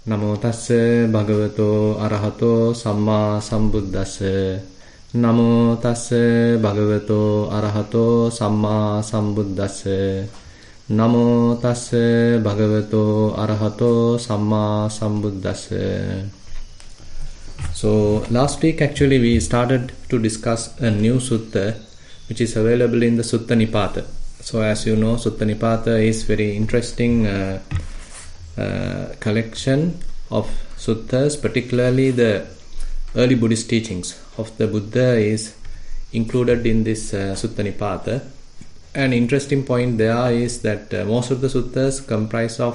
Namo tassa bhagavato arahato samma sambuddhassa. Namo tassa bhagavato arahato samma sambuddhassa. Namo tassa bhagavato arahato samma sambuddhassa. So last week actually we started to discuss a new sutta which is available in the Sutta Nipata. So as you know, Sutta Nipata is very interesting collection of suttas, particularly the early Buddhist teachings of the Buddha is included in this Sutta Nipata. An interesting point there is that most of the suttas comprise of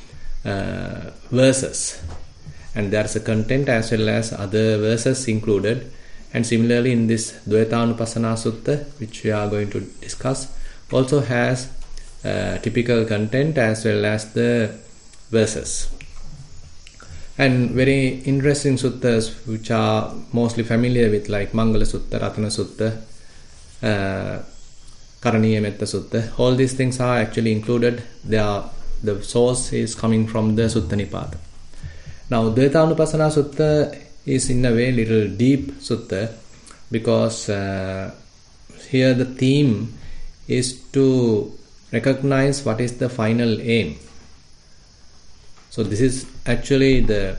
verses, and there is a content as well as other verses included. And similarly in this Dvaitanupassana Sutta, which we are going to discuss, also has typical content as well as the verses. And very interesting suttas which are mostly familiar with, like Mangala Sutta, Ratana Sutta, Karaniya Metta Sutta. All these things are actually included. The source is coming from the Sutta Nipata. Now Dvaitanupassana Sutta is in a way little deep sutta, because here the theme is to recognize what is the final aim. So this is actually the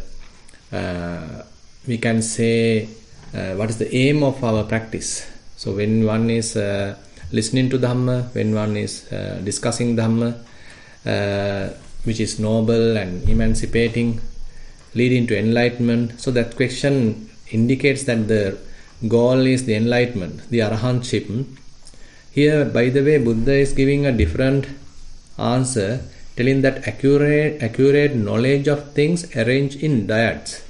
we can say what is the aim of our practice. So when one is listening to Dhamma, when one is discussing Dhamma, which is noble and emancipating, leading to enlightenment, so that question indicates that the goal is the enlightenment, the arahantship. Here, by the way, Buddha is giving a different answer, telling that accurate knowledge of things arranged in dyads.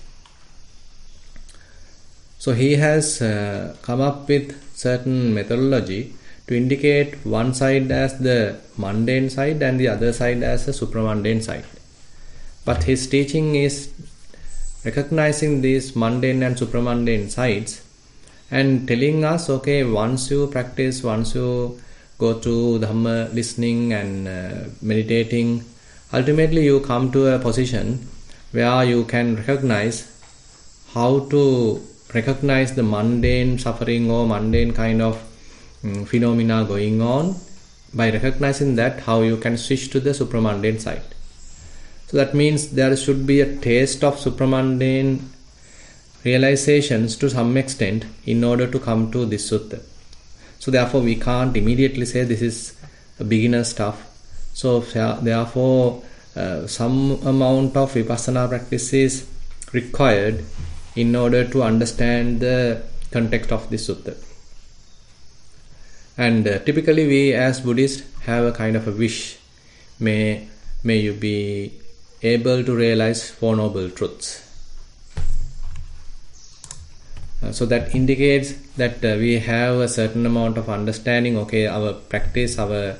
So he has come up with certain methodology to indicate one side as the mundane side and the other side as the supramundane side. But his teaching is recognizing these mundane and supramundane sides and telling us, okay, once you practice, once you go to Dhamma listening and meditating, ultimately you come to a position where you can recognize how to recognize the mundane suffering or mundane kind of phenomena going on. By recognizing that, how you can switch to the supramundane side. So that means there should be a taste of supramundane realizations to some extent in order to come to this sutta. So therefore we can't immediately say this is a beginner stuff. So therefore some amount of vipassana practice is required in order to understand the context of this sutta. And typically we as Buddhists have a kind of a wish, may you be able to realize Four Noble Truths. So that indicates that we have a certain amount of understanding, okay, our practice, our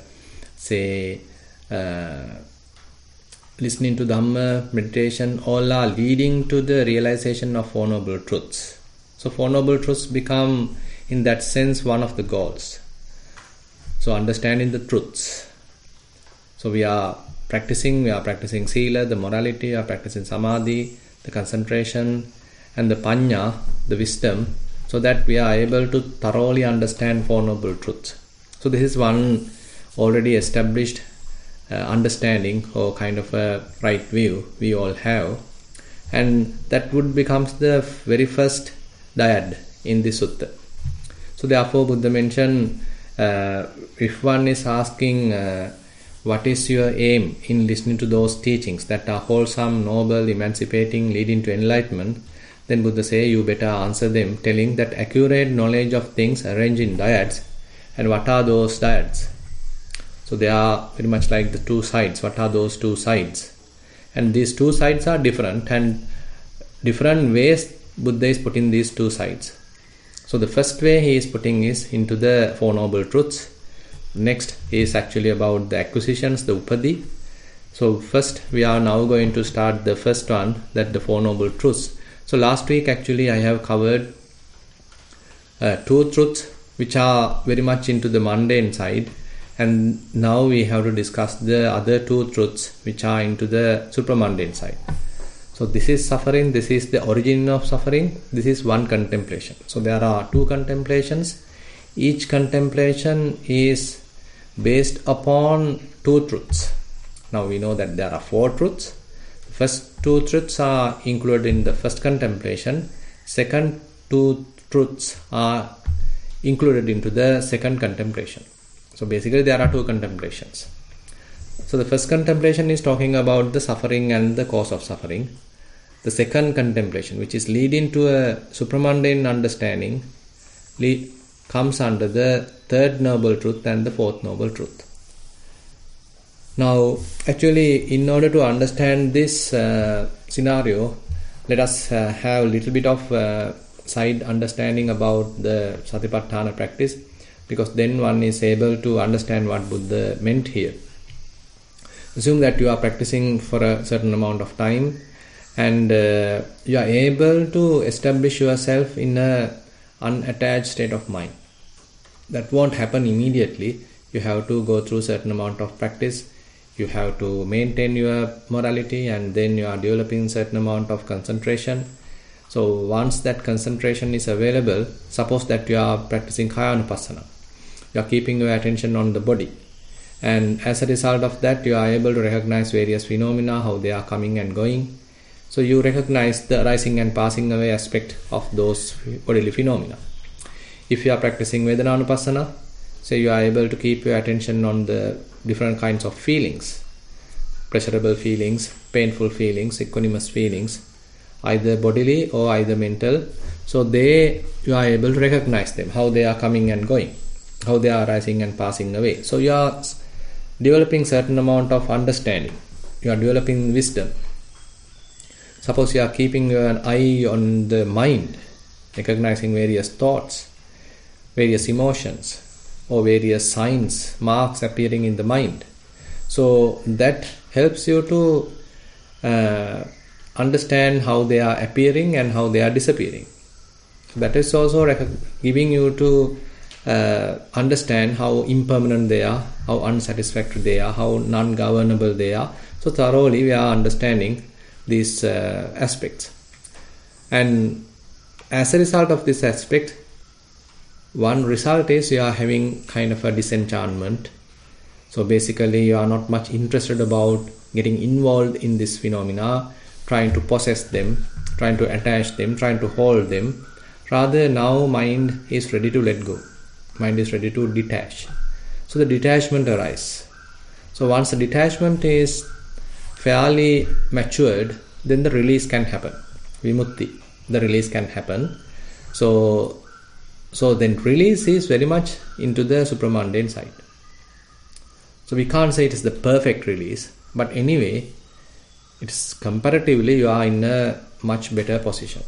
listening to Dhamma, meditation, all are leading to the realization of Four Noble Truths. So Four Noble Truths become, in that sense, one of the goals. So understanding the truths. So we are practicing Sila, the morality, we are practicing Samadhi, the concentration, and the Panya, the wisdom, so that we are able to thoroughly understand Four Noble Truths. So this is one already established understanding or kind of a right view we all have, and that would become the very first dyad in the sutta. So therefore Buddha mentioned, if one is asking what is your aim in listening to those teachings that are wholesome, noble, emancipating, leading to enlightenment, then Buddha say you better answer them, telling that accurate knowledge of things arranged in dyads. And what are those dyads? So they are very much like the two sides. What are those two sides? And these two sides are different, and different ways Buddha is putting these two sides. So the first way he is putting is into the Four Noble Truths. Next is actually about the acquisitions, the Upadi. So first we are now going to start the first one, that the Four Noble Truths. So last week actually I have covered two truths which are very much into the mundane side, and now we have to discuss the other two truths which are into the supramundane side. So this is suffering, this is the origin of suffering, this is one contemplation. So there are two contemplations. Each contemplation is based upon two truths. Now we know that there are four truths. The first two truths are included in the first contemplation. Second two truths are included into the second contemplation. So basically there are two contemplations. So the first contemplation is talking about the suffering and the cause of suffering. The second contemplation, which is leading to a supramundane understanding, comes under the third noble truth and the fourth noble truth. Now, actually, in order to understand this scenario, let us have a little bit of side understanding about the Satipatthana practice, because then one is able to understand what Buddha meant here. Assume that you are practicing for a certain amount of time and you are able to establish yourself in an unattached state of mind. That won't happen immediately. You have to go through a certain amount of practice. You have to maintain your morality, and then you are developing a certain amount of concentration. So once that concentration is available, suppose that you are practicing Kayanupassana. You are keeping your attention on the body. And as a result of that, you are able to recognize various phenomena, how they are coming and going. So you recognize the arising and passing away aspect of those bodily phenomena. If you are practicing Vedananupassana, so you are able to keep your attention on the different kinds of feelings, pleasurable feelings, painful feelings, equanimous feelings, either bodily or either mental. So you are able to recognize them, how they are coming and going, how they are arising and passing away. So you are developing certain amount of understanding. You are developing wisdom. Suppose you are keeping your eye on the mind, recognizing various thoughts, various emotions, or various signs, marks appearing in the mind. So that helps you to understand how they are appearing and how they are disappearing. That is also giving you to understand how impermanent they are, how unsatisfactory they are, how non-governable they are. So thoroughly we are understanding these aspects. And as a result of this aspect, one result is you are having kind of a disenchantment. So basically you are not much interested about getting involved in this phenomena, trying to possess them, trying to attach them, trying to hold them. Rather now mind is ready to let go. Mind is ready to detach. So the detachment arises. So once the detachment is fairly matured, then the release can happen. Vimutti, the release can happen. So then release is very much into the supramundane side. So we can't say it is the perfect release, but anyway, it is comparatively you are in a much better position.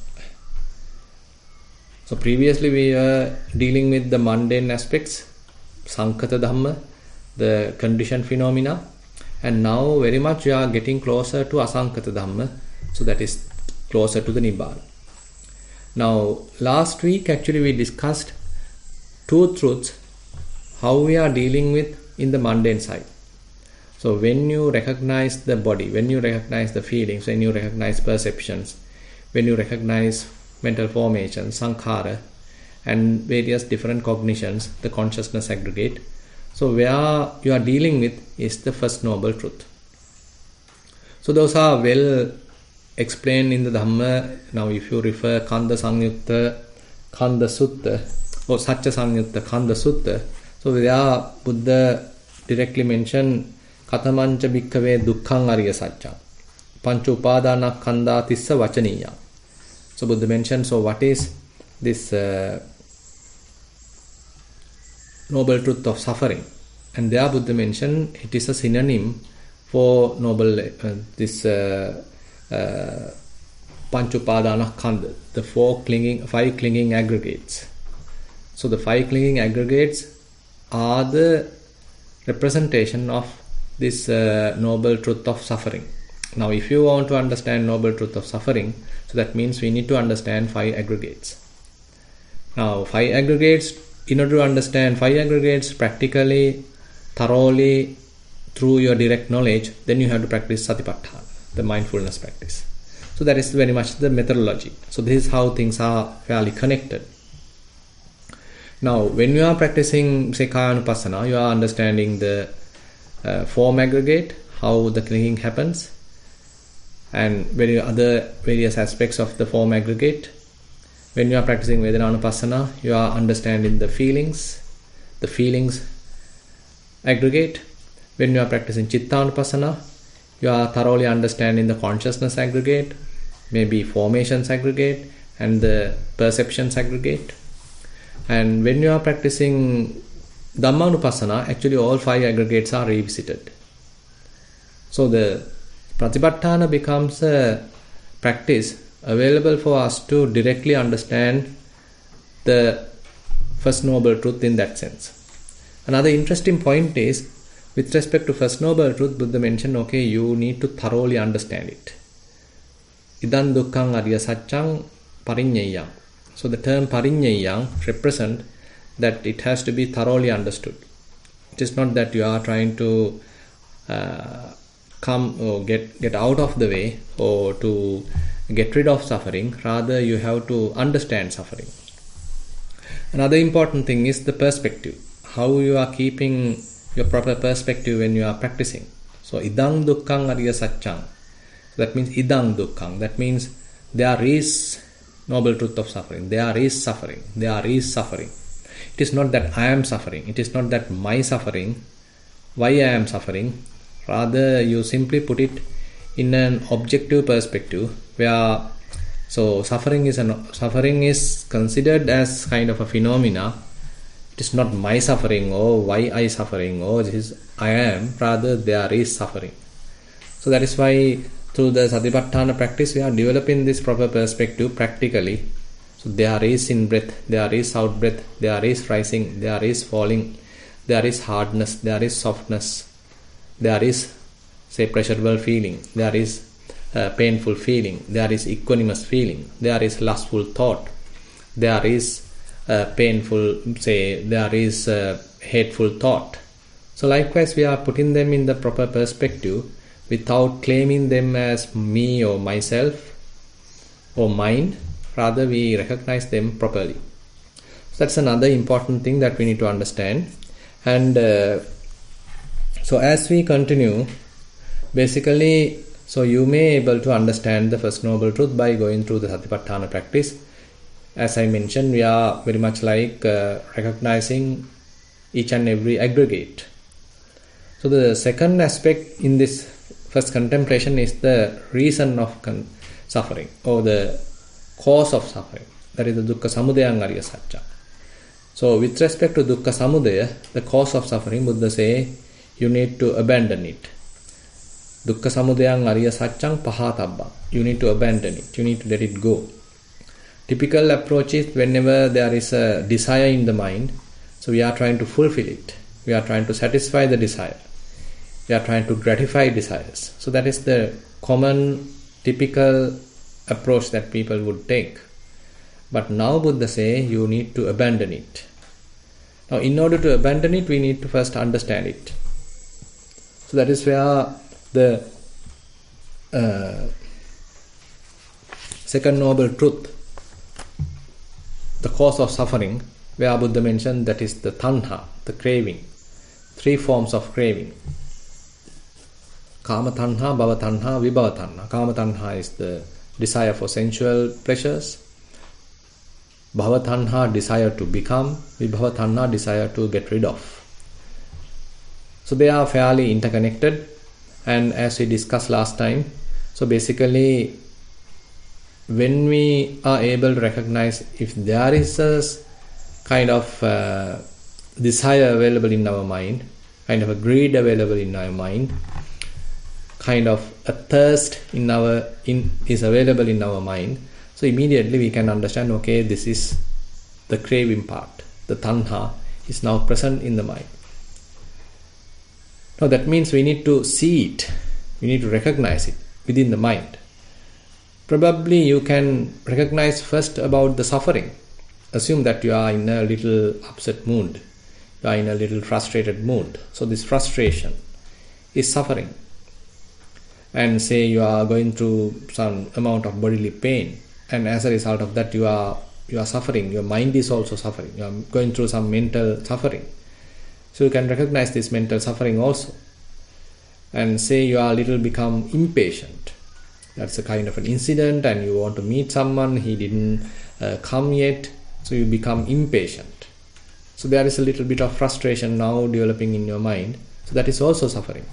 So previously we were dealing with the mundane aspects, Sankhata Dhamma, the conditioned phenomena, and now very much we are getting closer to Asankhata Dhamma, so that is closer to the Nibbana. Now last week actually we discussed two truths, how we are dealing with in the mundane side. So when you recognize the body, when you recognize the feelings, when you recognize perceptions, when you recognize mental formations, sankhara, and various different cognitions, the consciousness aggregate. So where you are dealing with is the first noble truth. So those are well explained in the Dhamma. Now if you refer Kanda Samyutta, Kanda Sutta, or Satya Samyutta, Kanda Sutta, so there Buddha directly mentioned Katamancha Bhikkhave Dukkhang Arya Satya, Pancha Upadana Kanda Tissa Vachaniya. So Buddha mentioned, so what is this noble truth of suffering? And there Buddha mentioned it is a synonym for noble this Panchupadana Kanda, the five clinging aggregates. So the five clinging aggregates are the representation of this noble truth of suffering. Now if you want to understand noble truth of suffering, so that means we need to understand five aggregates. Now five aggregates, in order to understand five aggregates practically, thoroughly, through your direct knowledge, then you have to practice Satipatthana, the mindfulness practice. So that is very much the methodology. So this is how things are fairly connected. Now, when you are practicing, say, Kayanupassana, you are understanding the form aggregate, how the clinging happens, and other various aspects of the form aggregate. When you are practicing Vedananupassana, you are understanding the feelings aggregate. When you are practicing Chittanupassana, you are thoroughly understanding the consciousness aggregate, maybe formations aggregate, and the perceptions aggregate. And when you are practicing Dhammanupassana, actually all 5 aggregates are revisited. So the Pratipatthana becomes a practice available for us to directly understand the First Noble Truth in that sense. Another interesting point is, with respect to First Noble Truth, Buddha mentioned, okay, you need to thoroughly understand it. Idam dukkhang ariya saccang pariññeyyam. So the term pariññeyyam represents that it has to be thoroughly understood. It is not that you are trying to come or get out of the way or to get rid of suffering. Rather, you have to understand suffering. Another important thing is the perspective. How you are keeping your proper perspective when you are practicing. So idam dukkhang ariya saccang. That means idam dukkhang. That means there is noble truth of suffering. There is suffering. There is suffering. It is not that I am suffering. It is not that my suffering, why I am suffering. Rather, you simply put it in an objective perspective where suffering is considered as kind of a phenomena. It is not my suffering or why I suffering or this is I am. Rather, there is suffering. So that is why through the Satipatthana practice, we are developing this proper perspective practically. So there is in-breath, there is out-breath, there is rising, there is falling, there is hardness, there is softness, there is, say, pleasurable feeling, there is painful feeling, there is equanimous feeling, there is lustful thought, there is painful, say, there is hateful thought. So likewise, we are putting them in the proper perspective without claiming them as me or myself or mind. Rather, we recognize them properly. So that's another important thing that we need to understand. And so as we continue, basically, so you may able to understand the First Noble Truth by going through the Satipatthana practice. As I mentioned, we are very much like recognizing each and every aggregate. So the second aspect in this first contemplation is the reason of suffering or the cause of suffering. That is the dukkha samudaya ariya satcha. So with respect to dukkha samudaya, the cause of suffering, Buddha say, you need to abandon it. Dukkha samudaya ariya satchang pahatabba. You need to abandon it. You need to let it go. Typical approach is whenever there is a desire in the mind, so we are trying to fulfill it. We are trying to satisfy the desire. We are trying to gratify desires. So that is the common, typical approach that people would take. But now Buddha say you need to abandon it. Now in order to abandon it, we need to first understand it. So that is where the second noble truth, the cause of suffering, where Buddha mentioned that is the tanha, the craving. 3 forms of craving. Kama tanha, bhava tanha, vibhava tanha. Kama tanha is the desire for sensual pleasures. Bhava tanha, desire to become. Vibhava tanha, desire to get rid of. So they are fairly interconnected. And as we discussed last time, so basically when we are able to recognize if there is a kind of desire available in our mind, kind of a greed available in our mind, kind of a thirst is available in our mind, so immediately we can understand, okay, this is the craving part. The tanha is now present in the mind. Now that means we need to see it. We need to recognize it within the mind. Probably you can recognize first about the suffering. Assume that you are in a little upset mood. You are in a little frustrated mood. So this frustration is suffering. and say you are going through some amount of bodily pain, and as a result of that you are suffering, your mind is also suffering, you are going through some mental suffering. So you can recognize this mental suffering also, and say you are a little become impatient. That's a kind of an incident, and you want to meet someone, he didn't come yet, so you become impatient. So there is a little bit of frustration now developing in your mind, so that is also suffering.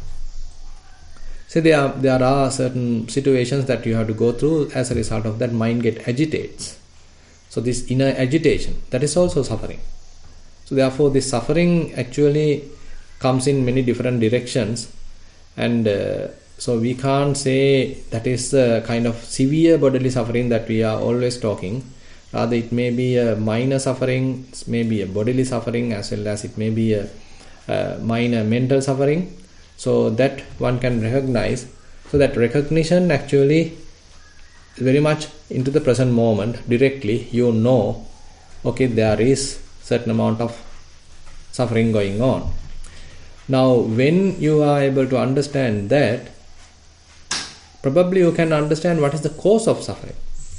So there are certain situations that you have to go through, as a result of that mind get agitates. So this inner agitation, that is also suffering. So therefore this suffering actually comes in many different directions, and so we can't say that is the kind of severe bodily suffering that we are always talking. Rather it may be a minor suffering, it may be a bodily suffering, as well as it may be a minor mental suffering. So that one can recognize. So that recognition actually is very much into the present moment. Directly you know, okay, there is certain amount of suffering going on. Now when you are able to understand that, probably you can understand what is the cause of suffering.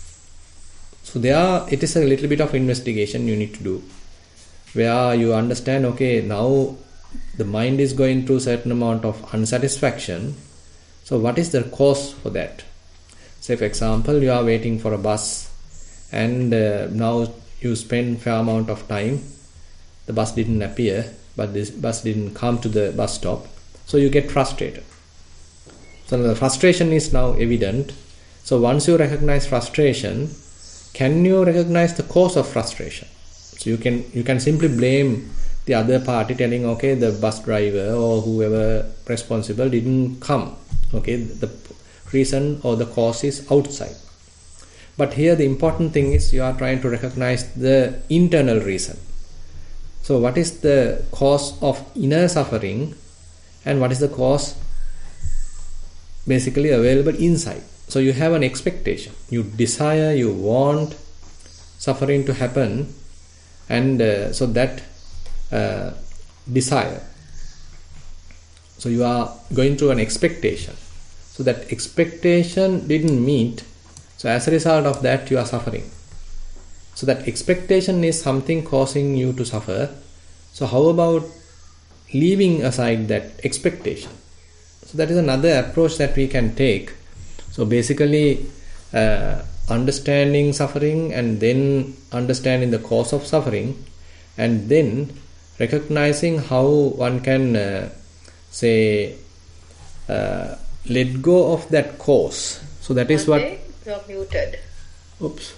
So there it is a little bit of investigation you need to do, where you understand, okay, now the mind is going through certain amount of unsatisfaction. So what is the cause for that? Say for example, you are waiting for a bus, and now you spend fair amount of time, the bus didn't appear, but this bus didn't come to the bus stop, so you get frustrated. So the frustration is now evident. So once you recognize frustration, can you recognize the cause of frustration? So you can simply blame the other party, telling, okay, the bus driver or whoever responsible didn't come. Okay, the reason or the cause is outside. But here the important thing is you are trying to recognize the internal reason. So what is the cause of inner suffering, and what is the cause basically available inside? So you have an expectation, you desire, you want suffering to happen, and so that desire, so you are going through an expectation, so that expectation didn't meet, so as a result of that you are suffering. So that expectation is something causing you to suffer. So how about leaving aside that expectation? So that is another approach that we can take. So basically understanding suffering, and then understanding the cause of suffering, and then recognizing how one can let go of that cause. So that is what... You're muted. Oops.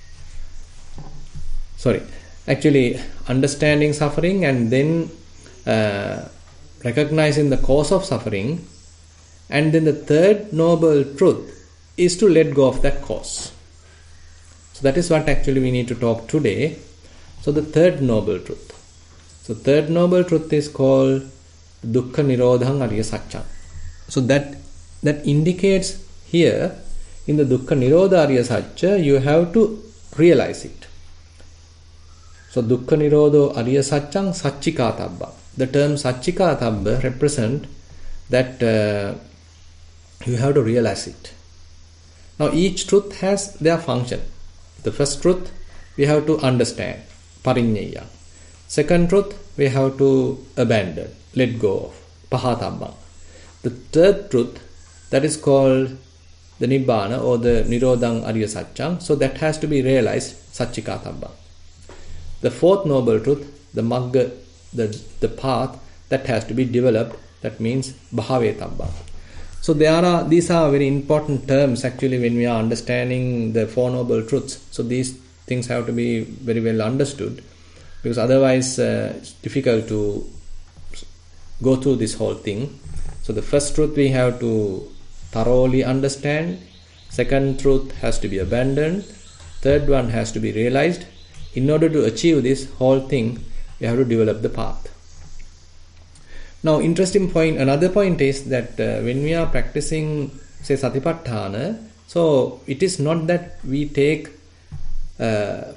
Sorry. Actually, understanding suffering, and then recognizing the cause of suffering, and then the third noble truth is to let go of that cause. So that is what actually we need to talk today. So the third noble truth. So third noble truth is called Dukkha Nirodhang Ariya Satchang. So that indicates here in the Dukkha Nirodha Ariya Satcha, you have to realize it. So Dukkha Nirodho Ariya Satchang Satchikatabba. The term Satchikatabba represent that you have to realize it. Now each truth has their function. The first truth we have to understand, Pariññaya. Second truth we have to abandon, let go of, Pahatabba. The third truth, that is called the Nibbana or the Nirodhang Ariya Satchang. So that has to be realized, Satchikatabba. The fourth noble truth, the Magga, the path, that has to be developed, that means Bhavetabba. So these are very important terms actually when we are understanding the Four Noble Truths. So these things have to be very well understood, because otherwise it's difficult to go through this whole thing. So the first truth we have to thoroughly understand, second truth has to be abandoned, third one has to be realized. In order to achieve this whole thing, we have to develop the path. Now, interesting point, another point is that when we are practicing, say, Satipatthana, so it is not that we take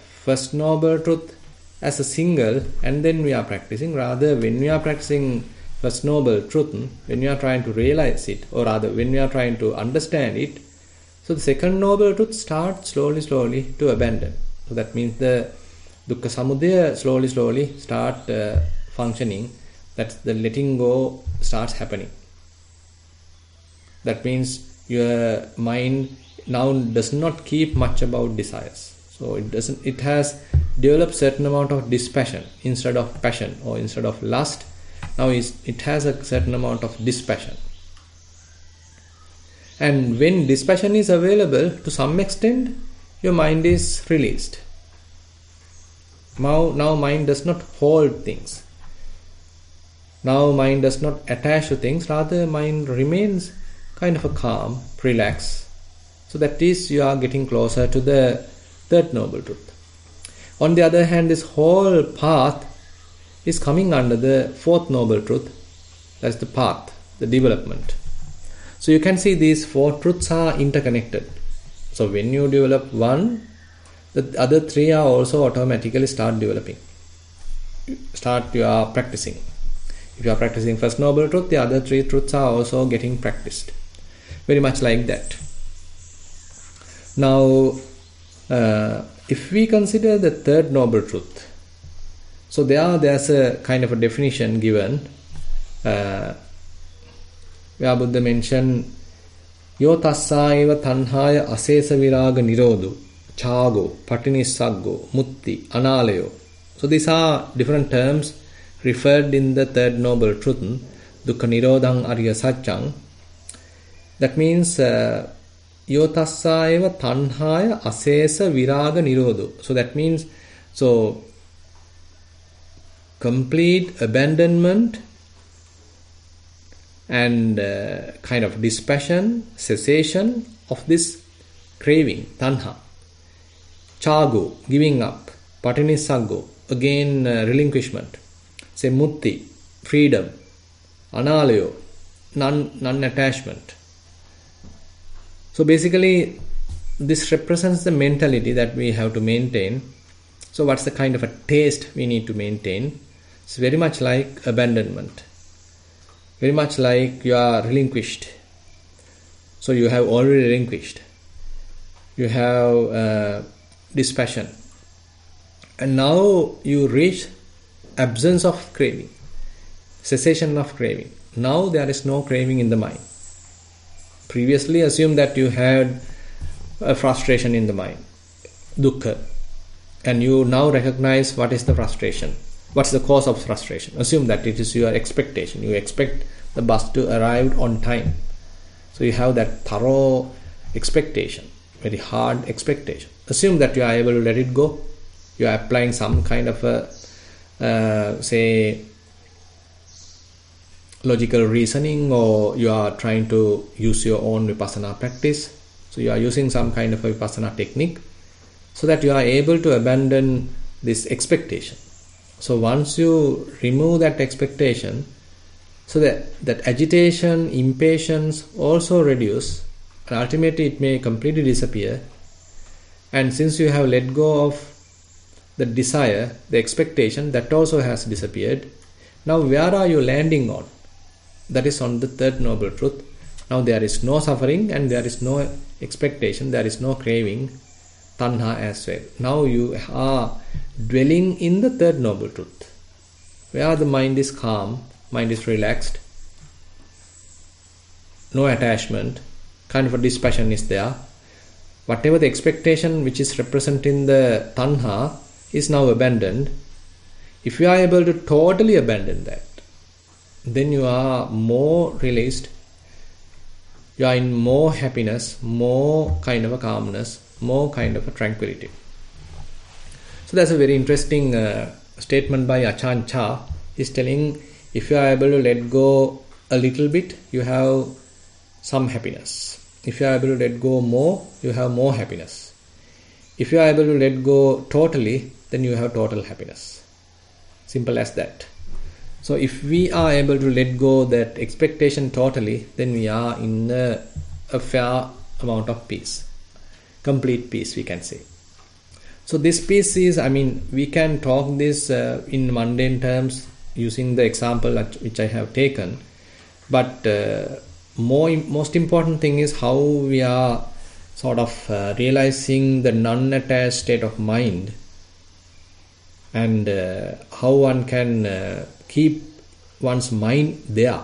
first noble truth as a single and then we are practicing. Rather, when we are practicing First Noble Truth, when you are trying to realize it, or rather when you are trying to understand it, so the Second Noble Truth starts slowly to abandon. So that means the Dukkha Samudaya slowly start functioning. That's the letting go starts happening. That means your mind now does not keep much about desires. So it has developed certain amount of dispassion instead of passion, or instead of lust. Now it has a certain amount of dispassion. And when dispassion is available, to some extent, your mind is released. Now mind does not hold things. Now mind does not attach to things, rather mind remains kind of a calm, relaxed. So that is, you are getting closer to the Third Noble Truth. On the other hand, this whole path is coming under the Fourth Noble Truth. That's the path, the development. So you can see these four truths are interconnected. So when you develop one, the other three are also automatically start developing. You are practicing. If you are practicing First Noble Truth, the other three truths are also getting practiced. Very much like that. Now, if we consider the Third Noble Truth, so there's a kind of a definition given where Buddha mentioned Yo tassāeva tanhāya asesa virāga nirodhu chāgo patinissaggo mutti anālayo. So these are different terms referred in the Third Noble Truth, dukkha nirodhaṃ arya saccang. That means Yo tassāeva tanhāya asesa virāga nirodhu. So that means complete abandonment and kind of dispassion, cessation of this craving, tanha. Chago, giving up. Patinissaggo, again relinquishment. Say mutti, freedom. Analayo, non-attachment. So basically, this represents the mentality that we have to maintain. So what's the kind of a taste we need to maintain? It's very much like abandonment. Very much like you are relinquished. So you have already relinquished. You have dispassion. And now you reach absence of craving. Cessation of craving. Now there is no craving in the mind. Previously assume that you had a frustration in the mind. Dukkha. And you now recognize what is the frustration. What's the cause of frustration? Assume that it is your expectation. You expect the bus to arrive on time. So you have that thorough expectation, very hard expectation. Assume that you are able to let it go. You are applying some kind of a, say, logical reasoning, or you are trying to use your own vipassana practice. So you are using some kind of a vipassana technique so that you are able to abandon this expectation. So once you remove that expectation, so that agitation, impatience also reduce, and ultimately it may completely disappear. And since you have let go of the desire, the expectation, that also has disappeared. Now where are you landing on? That is on the Third Noble Truth. Now there is no suffering and there is no expectation, there is no craving, tanha as well. Now you are dwelling in the Third Noble Truth, where the mind is calm, mind is relaxed, no attachment, kind of a dispassion is there. Whatever the expectation which is represented in the tanha is now abandoned. If you are able to totally abandon that, then you are more released, you are in more happiness, more kind of a calmness, more kind of a tranquility. So that's a very interesting statement by Achan Chah. He's telling, if you are able to let go a little bit, you have some happiness. If you are able to let go more, you have more happiness. If you are able to let go totally, then you have total happiness. Simple as that. So if we are able to let go that expectation totally, then we are in a fair amount of peace. Complete peace, we can say. So this peace is, we can talk this in mundane terms using the example which I have taken. But most important thing is how we are sort of realizing the non-attached state of mind, and how one can keep one's mind there,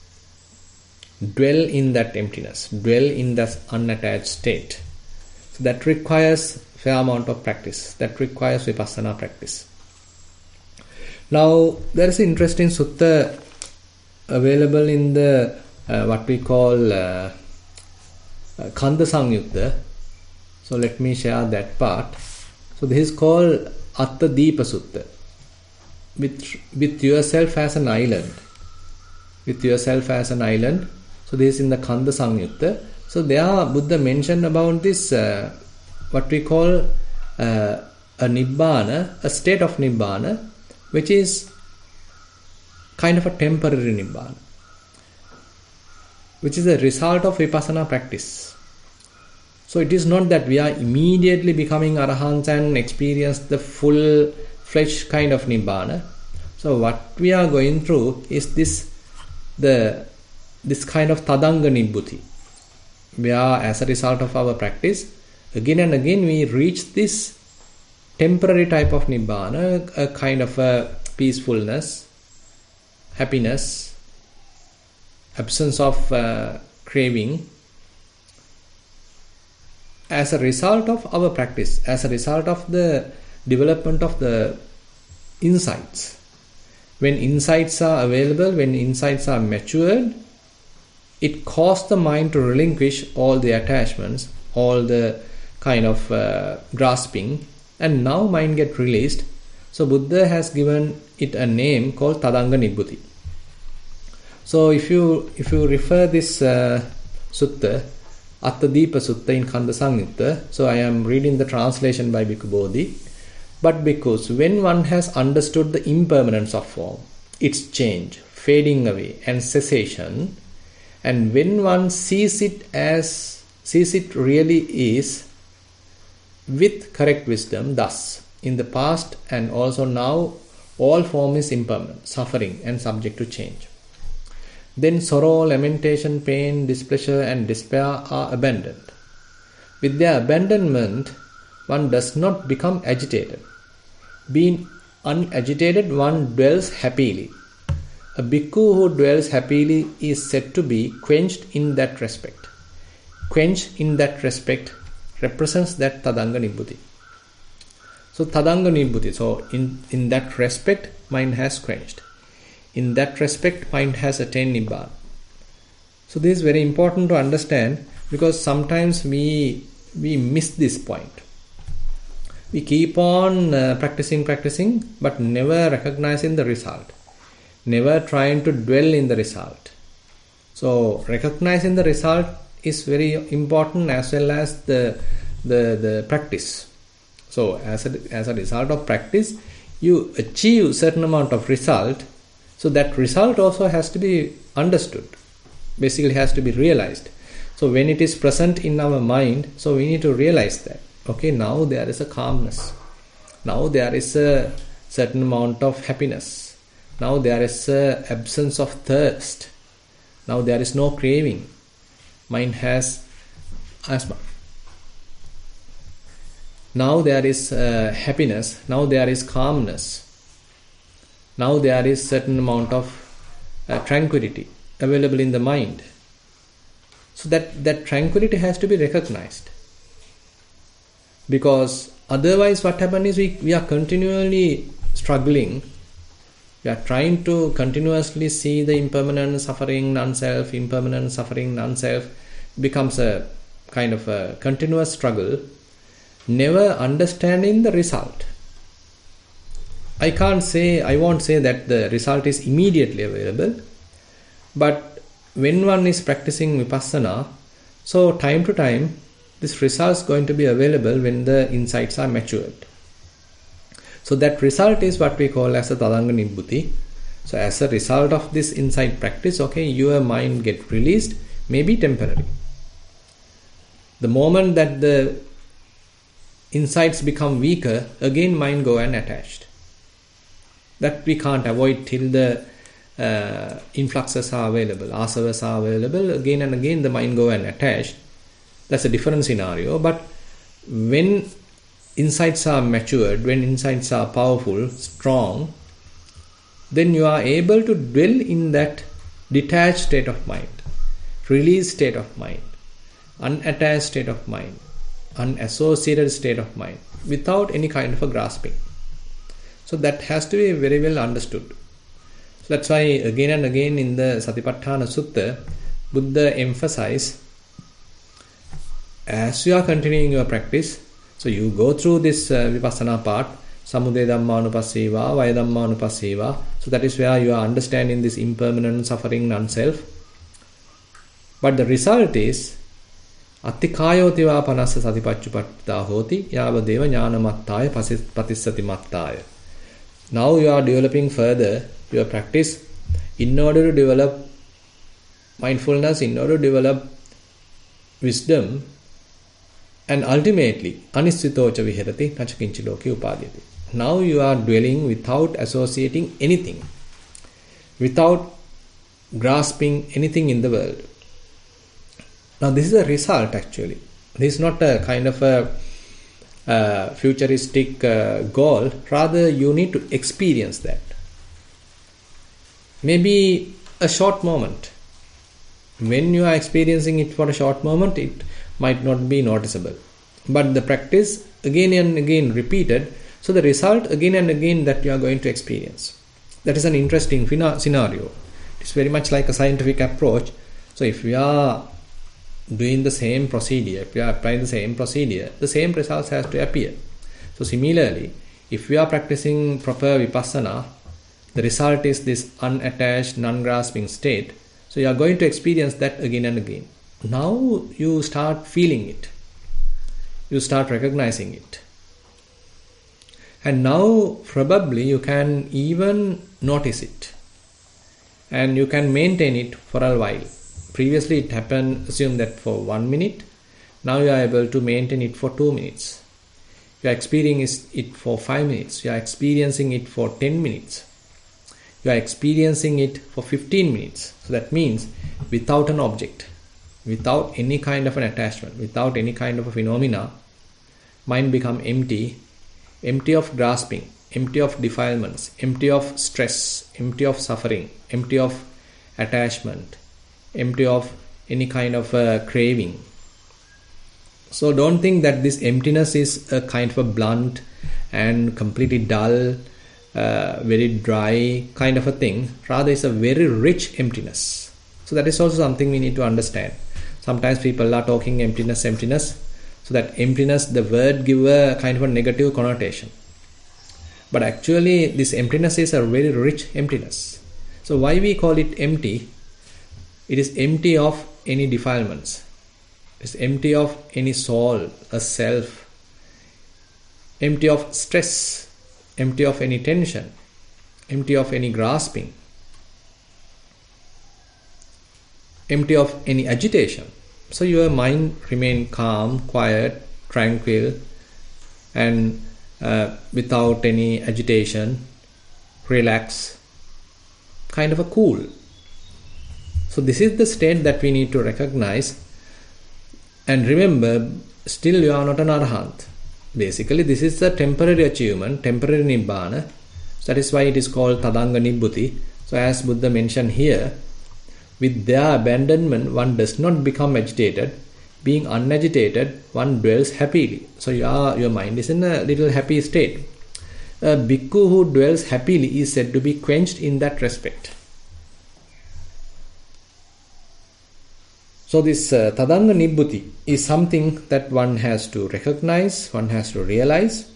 dwell in that emptiness, dwell in that unattached state. So that requires fair amount of practice, that requires vipassana practice. Now there is an interesting sutta available in the what we call Khandha Samyutta. So let me share that part. So this is called Atta Deepa Sutta. With yourself as an island. With yourself as an island. So this is in the Khandha Samyutta. So there Buddha mentioned about this what we call a Nibbana, a state of Nibbana, which is kind of a temporary Nibbana, which is a result of vipassana practice. So it is not that we are immediately becoming arahants and experience the full-fledged kind of Nibbana. So what we are going through is this kind of Tadanga Nibbutthi, where as a result of our practice, again and again we reach this temporary type of Nibbana, a kind of a peacefulness, happiness, absence of craving, as a result of our practice, as a result of the development of the insights. When insights are available, when insights are matured, it causes the mind to relinquish all the attachments, all the kind of grasping, and now mind get released. So Buddha has given it a name called Tadanga Nibbutthi. So if you refer this sutta, Atta Deepa Sutta in Khandha Samyutta, so I am reading the translation by Bhikkhu Bodhi. But because when one has understood the impermanence of form, its change, fading away, and cessation, and when one sees it really is, with correct wisdom, thus, in the past and also now, all form is impermanent, suffering, and subject to change. Then sorrow, lamentation, pain, displeasure, and despair are abandoned. With their abandonment, one does not become agitated. Being unagitated, one dwells happily. A bhikkhu who dwells happily is said to be quenched in that respect. Quenched in that respect represents that Tadanga Nibbutthi. So Tadanga Nibbutthi, so in that respect, mind has quenched. In that respect, mind has attained Nibbana. So this is very important to understand, because sometimes we miss this point. We keep on practicing, but never recognizing the result. Never trying to dwell in the result. So recognizing the result is very important, as well as the practice. So as a result of practice, you achieve certain amount of result. So that result also has to be understood. Basically has to be realized. So when it is present in our mind, so we need to realize that. Okay, now there is a calmness. Now there is a certain amount of happiness. Now there is a absence of thirst. Now there is no craving. Mind has asthma. Now there is happiness. Now there is calmness. Now there is certain amount of tranquility available in the mind. So that tranquility has to be recognized. Because otherwise what happens is we are continually struggling. We are trying to continuously see the impermanent suffering, non-self, impermanent suffering, non-self. It becomes a kind of a continuous struggle, never understanding the result. I won't say that the result is immediately available, but when one is practicing vipassana, so time to time, this result is going to be available when the insights are matured. So that result is what we call as a Tadanga Nibbutthi. So as a result of this insight practice, okay, your mind get released, maybe temporary. The moment that the insights become weaker, again mind go unattached. That we can't avoid till the influxes are available, asavas are available. Again and again the mind go and attach. That's a different scenario. But when insights are matured, when insights are powerful, strong, then you are able to dwell in that detached state of mind, released state of mind, unattached state of mind, unassociated state of mind, without any kind of a grasping. So that has to be very well understood. So that's why again and again in the Satipatthana Sutta, Buddha emphasizes, as you are continuing your practice, so you go through this Vipassana part, Samudaya Dhammanupassīvā, Vaya Dhammanupassīvā. So that is where you are understanding this impermanent suffering non-self. But the result is Attikāyotivā panassa satipaccupatthā hoti yāvadeva jnānamattāya patissati mattāya. Now you are developing further your practice in order to develop mindfulness, in order to develop wisdom, and ultimately anisthitocha viharati nachakinchi loke upadhyati. Now you are dwelling without associating anything, without grasping anything in the world. Now this is a result actually. This is not a kind of a futuristic goal. Rather you need to experience that. Maybe a short moment. When you are experiencing it for a short moment, it might not be noticeable. But the practice again and again repeated, so the result again and again that you are going to experience. That is an interesting scenario. It's very much like a scientific approach. So if we are doing the same procedure, if we are applying the same procedure, the same results has to appear. So similarly, if we are practicing proper vipassana, the result is this unattached, non-grasping state. So you are going to experience that again and again. Now you start feeling it. You start recognizing it. And now probably you can even notice it. And you can maintain it for a while. Previously it happened, assume that for 1 minute. Now you are able to maintain it for 2 minutes. You are experiencing it for 5 minutes. You are experiencing it for 10 minutes. You are experiencing it for 15 minutes. So that means without an object, without any kind of an attachment, without any kind of a phenomena, mind become empty, empty of grasping, empty of defilements, empty of stress, empty of suffering, empty of attachment, empty of any kind of craving. So don't think that this emptiness is a kind of a blunt and completely dull, very dry kind of a thing. Rather, it's a very rich emptiness. So that is also something we need to understand. Sometimes people are talking emptiness. So that emptiness, the word give a kind of a negative connotation. But actually this emptiness is a very rich emptiness. So why we call it empty? It is empty of any defilements. It's empty of any soul, a self. Empty of stress. Empty of any tension. Empty of any grasping. Empty of any agitation. So your mind remain calm, quiet, tranquil, and without any agitation, relax, kind of a cool. So this is the state that we need to recognize. And remember, still you are not an arahant. Basically, this is a temporary achievement, temporary nibbana. So that is why it is called tadanga nibbutī. So as Buddha mentioned here, with their abandonment, one does not become agitated. Being unagitated, one dwells happily. So your mind is in a little happy state. A bhikkhu who dwells happily is said to be quenched in that respect. So this tadanga nibbutī is something that one has to recognize, one has to realize.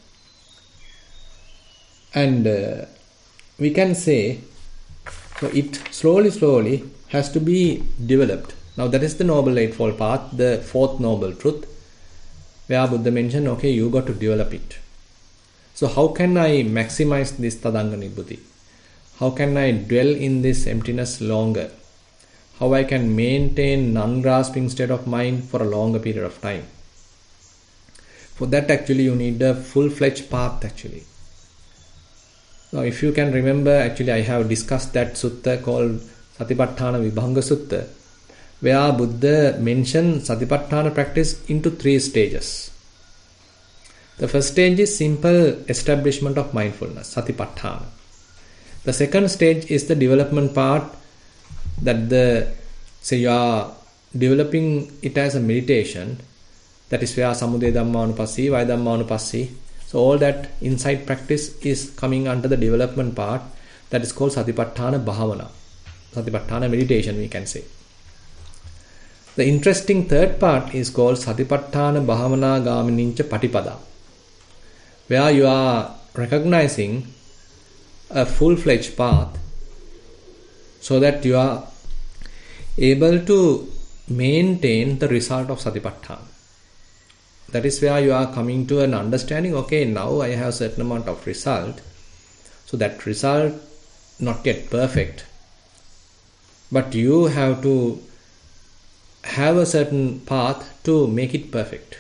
And we can say, so it slowly has to be developed. Now that is the Noble Eightfold Path, the fourth noble truth, where Buddha mentioned, okay, you got to develop it. So how can I maximize this tadanga nibbutī? How can I dwell in this emptiness longer? How I can maintain non-grasping state of mind for a longer period of time? For that actually you need a full-fledged path actually. Now, if you can remember, actually I have discussed that sutta called Satipatthana Vibhanga Sutta, where Buddha mentioned Satipatthana practice into 3 stages. The first stage is simple establishment of mindfulness, Satipatthana. The second stage is the development part, that say you are developing it as a meditation. That is where Samudaya Dhammanupassī, Vaya Dhammanupassī. So all that insight practice is coming under the development part, that is called Satipatthana Bhavana. Satipatthana meditation, we can say. The interesting third part is called Satipatthana Bhavana Gaminincha Patipada, where you are recognizing a full-fledged path so that you are able to maintain the result of Satipatthana. That is where you are coming to an understanding, okay, now I have a certain amount of result. So that result, not yet perfect, but you have to have a certain path to make it perfect.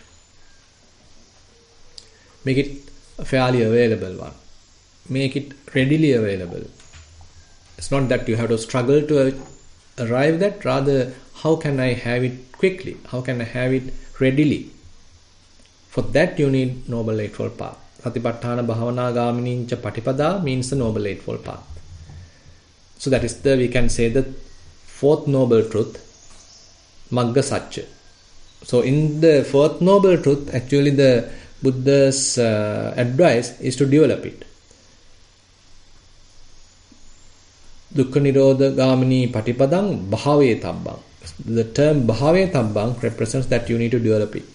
Make it a fairly available one. Make it readily available. It's not that you have to struggle to arrive at, rather how can I have it quickly? How can I have it readily? For that you need Noble Eightfold Path. Satipatthana Bhavana Gaminincha Patipada means the Noble Eightfold Path. So that is we can say the 4th Noble Truth, Magga Satcha. So in the 4th Noble Truth, actually the Buddha's advice is to develop it. Dukkha Nirodha Gamini Patipadang Bhave Tabbang. The term Bhave Tabbang represents that you need to develop it.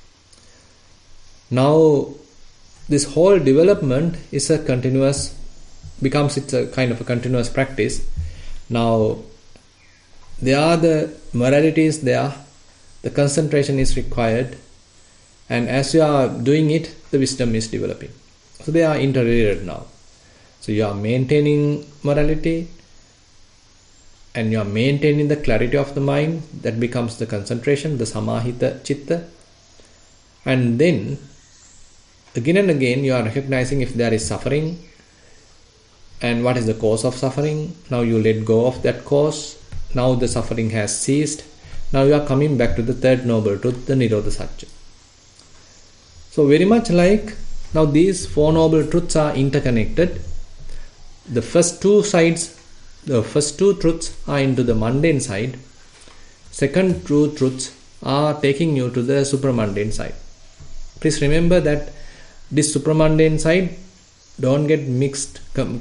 Now, this whole development is a continuous, it's a kind of a continuous practice. Now, there are the moralities there, the concentration is required, and as you are doing it, the wisdom is developing. So they are interrelated now. So you are maintaining morality, and you are maintaining the clarity of the mind, that becomes the concentration, the samahita chitta, and then again and again you are recognizing if there is suffering and what is the cause of suffering. Now you let go of that cause. Now the suffering has ceased. Now you are coming back to the 3rd Noble Truth, the Nirodha Satcha. So very much like now these 4 Noble Truths are interconnected. The first 2 truths are into the mundane side. Second 2 truths are taking you to the supramundane side. Please remember that this supramundane side don't get mixed with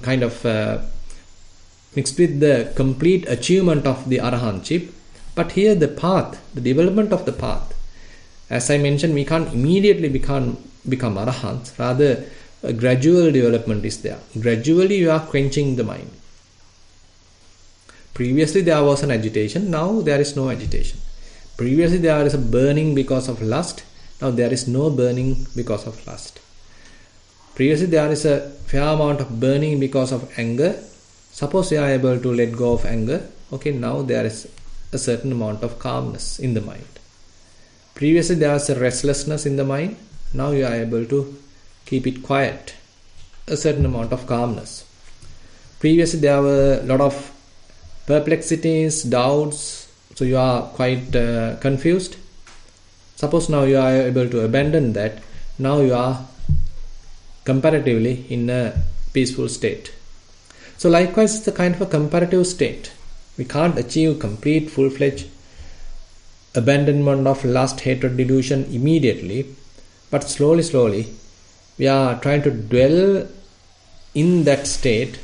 the complete achievement of the arahantship. But here the path, the development of the path, as I mentioned, we can't immediately become arahants. Rather, a gradual development is there. Gradually you are quenching the mind. Previously there was an agitation, now there is no agitation. Previously there is a burning because of lust, now there is no burning because of lust. Previously there is a fair amount of burning because of anger. Suppose you are able to let go of anger, okay, now there is a certain amount of calmness in the mind. Previously there was a restlessness in the mind, now you are able to keep it quiet, a certain amount of calmness. Previously there were a lot of perplexities, doubts, so you are quite confused. Suppose now you are able to abandon that, now you are comparatively in a peaceful state. So likewise, it's a kind of a comparative state. We can't achieve complete full-fledged abandonment of lust, hatred, delusion immediately, but slowly we are trying to dwell in that state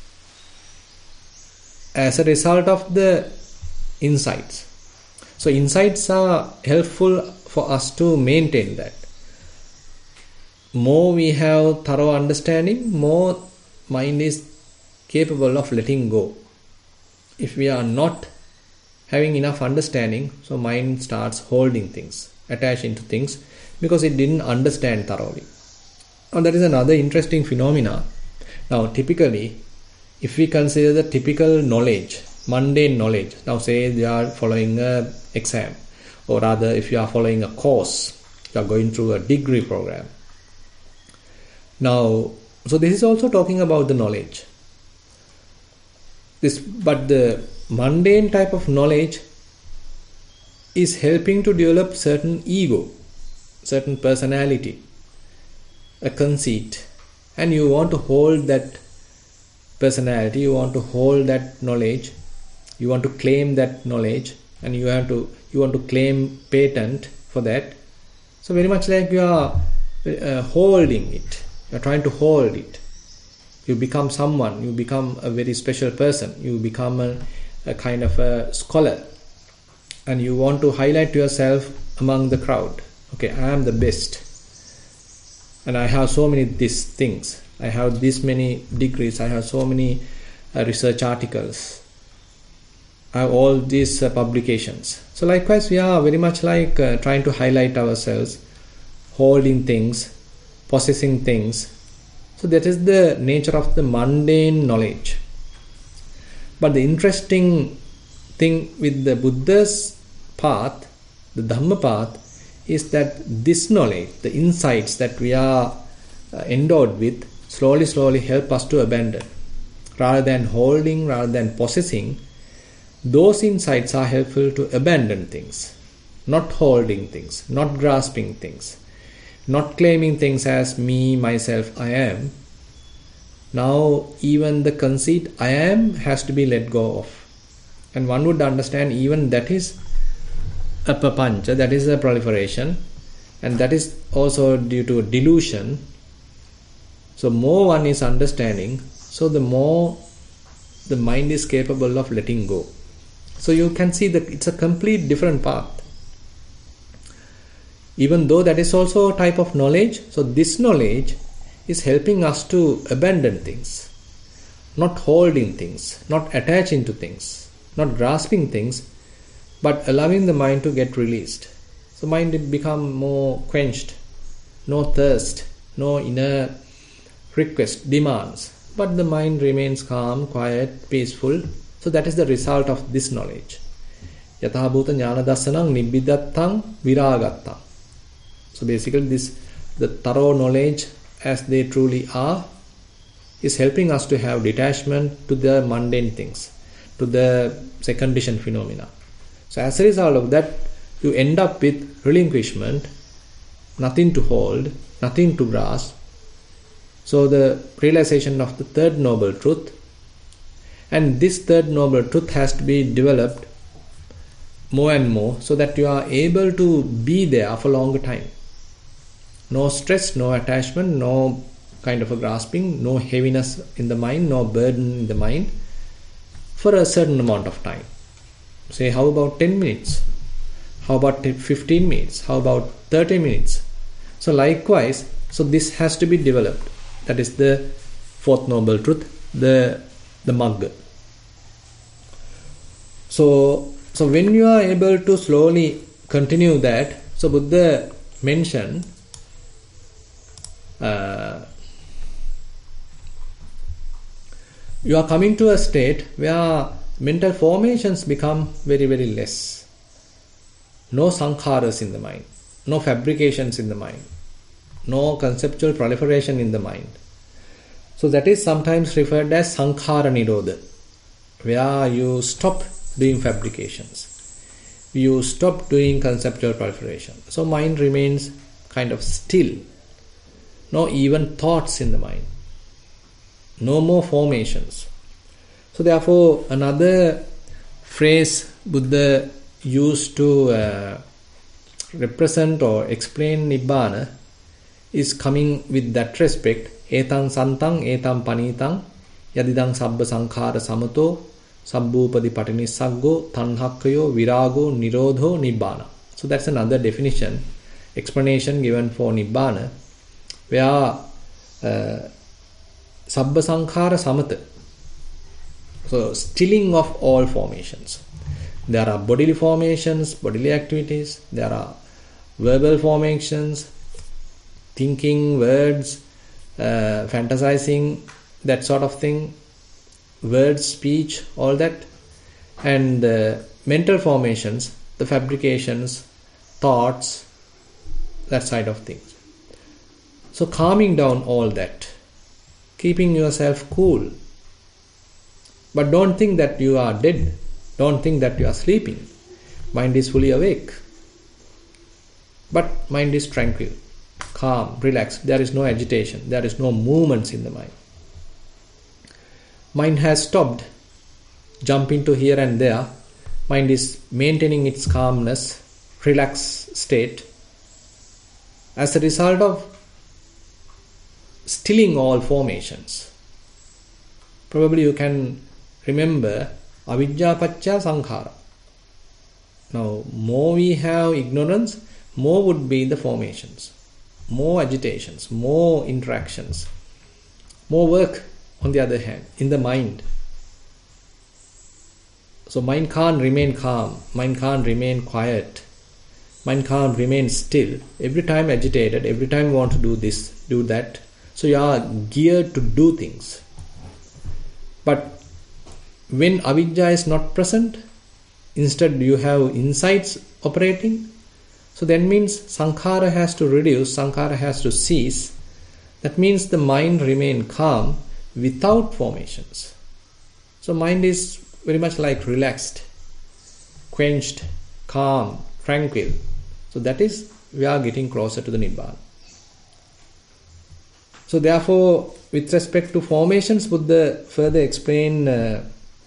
as a result of the insights. So insights are helpful for us to maintain that. More we have thorough understanding, more mind is capable of letting go. If we are not having enough understanding, so mind starts holding things, attaching to things, because it didn't understand thoroughly. Now that is another interesting phenomena. Now typically, if we consider the typical knowledge, mundane knowledge, now say you are following an exam, or rather if you are following a course, you are going through a degree program. Now So this is also talking about the knowledge. But the mundane type of knowledge is helping to develop certain ego, certain personality, a conceit, and you want to hold that personality, you want to hold that knowledge, you want to claim that knowledge, and you want to claim patent for that. So very much like you are holding it, you are trying to hold it. You become someone, you become a very special person, you become a kind of a scholar, and you want to highlight yourself among the crowd. Okay, I am the best, and I have so many these things, I have this many degrees, I have so many research articles, I have all these publications. So likewise we are very much like trying to highlight ourselves, holding things, possessing things. So that is the nature of the mundane knowledge. But the interesting thing with the Buddha's path, the Dhamma path, is that this knowledge, the insights that we are endowed with, slowly help us to abandon. Rather than holding, rather than possessing, those insights are helpful to abandon things. Not holding things, not grasping things, not claiming things as me, myself, I am. Now even the conceit I am has to be let go of. And one would understand even that is a papancha, that is a proliferation, and that is also due to delusion. So more one is understanding, so the more the mind is capable of letting go. So you can see that it's a complete different path. Even though that is also a type of knowledge, so this knowledge is helping us to abandon things, not holding things, not attaching to things, not grasping things, but allowing the mind to get released. So mind will become more quenched, no thirst, no inner request, demands, but the mind remains calm, quiet, peaceful. So that is the result of this knowledge. Yatha bhuta jnana dasanam nibbidattang viragattam. So basically the thorough knowledge as they truly are is helping us to have detachment to the mundane things, to the second condition phenomena. So as a result of that, you end up with relinquishment, nothing to hold, nothing to grasp. So the realization of the third noble truth, and this third noble truth has to be developed more and more so that you are able to be there for a longer time. No stress, no attachment, no kind of a grasping, no heaviness in the mind, no burden in the mind for a certain amount of time. Say, how about 10 minutes? How about 15 minutes? How about 30 minutes? So likewise, so this has to be developed. That is the fourth noble truth, the Magga. So when you are able to slowly continue that, so Buddha mentioned you are coming to a state where mental formations become very, very less. No sankharas in the mind, no fabrications in the mind, no conceptual proliferation in the mind. So that is sometimes referred as sankhara nirodha, where you stop doing fabrications, you stop doing conceptual proliferation. So mind remains kind of still, no even thoughts in the mind, no more formations. So therefore another phrase Buddha used to represent or explain Nibbana is coming with that respect. Etang santang etang panitang yadidang sabba sankhara samato sabbupadi patinissaggo tanhakkayo virago nirodho nibbana. So that's another definition, explanation given for Nibbana, where sabba sankhara samata, so stilling of all formations. There are bodily formations, bodily activities, there are verbal formations, thinking, words, fantasizing, that sort of thing, words, speech, all that, and mental formations, the fabrications, thoughts, that side of things. So calming down all that, keeping yourself cool. But don't think that you are dead. Don't think that you are sleeping. Mind is fully awake. But mind is tranquil, calm, relaxed. There is no agitation. There is no movements in the mind. Mind has stopped jumping to here and there. Mind is maintaining its calmness, relaxed state. As a result of stilling all formations. Probably you can remember avidya paccaya sankhara. Now, more we have ignorance, more would be the formations, more agitations, more interactions, more work on the other hand, in the mind. So mind can't remain calm, mind can't remain quiet, mind can't remain still. Every time agitated, every time you want to do this, do that. So you are geared to do things. But when avidya is not present, instead you have insights operating. So that means sankhara has to reduce, sankhara has to cease. That means the mind remain calm without formations. So mind is very much like relaxed, quenched, calm, tranquil. So that is, we are getting closer to the Nibbana. So therefore, with respect to formations, Buddha further explain the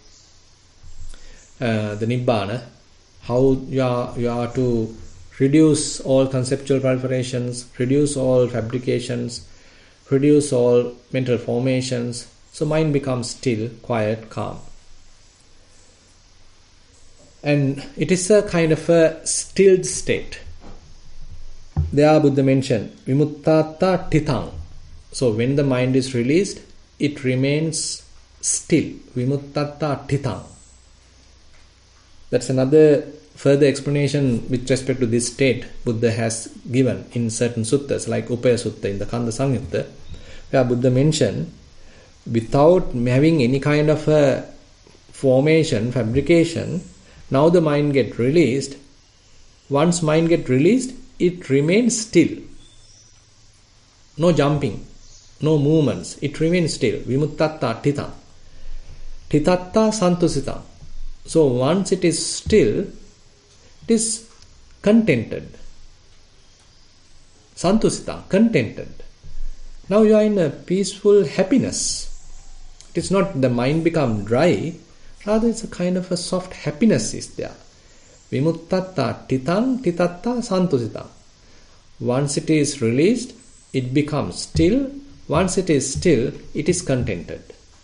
Nibbana, how you are to reduce all conceptual proliferations, reduce all fabrications, reduce all mental formations. So mind becomes still, quiet, calm. And it is a kind of a stilled state. There Buddha mentioned vimuttata tithang. So when the mind is released, it remains still. Vimuttata tithang. That's another further explanation with respect to this state Buddha has given in certain suttas, like Upaya Sutta in the Kanda Samyutta, where Buddha mentioned, without having any kind of a formation, fabrication, now the mind gets released. Once mind gets released, it remains still. No jumping, no movements. It remains still. Vimuttatta titham. Titatta santusitam. So once it is still, it is contented. Santusitam, contented. Now you are in a peaceful happiness. It is not the mind become dry, rather it's a kind of a soft happiness is there. Vimuttatta titham titatta santusitam. Once it is released, it becomes still. Once it is still, it is contented.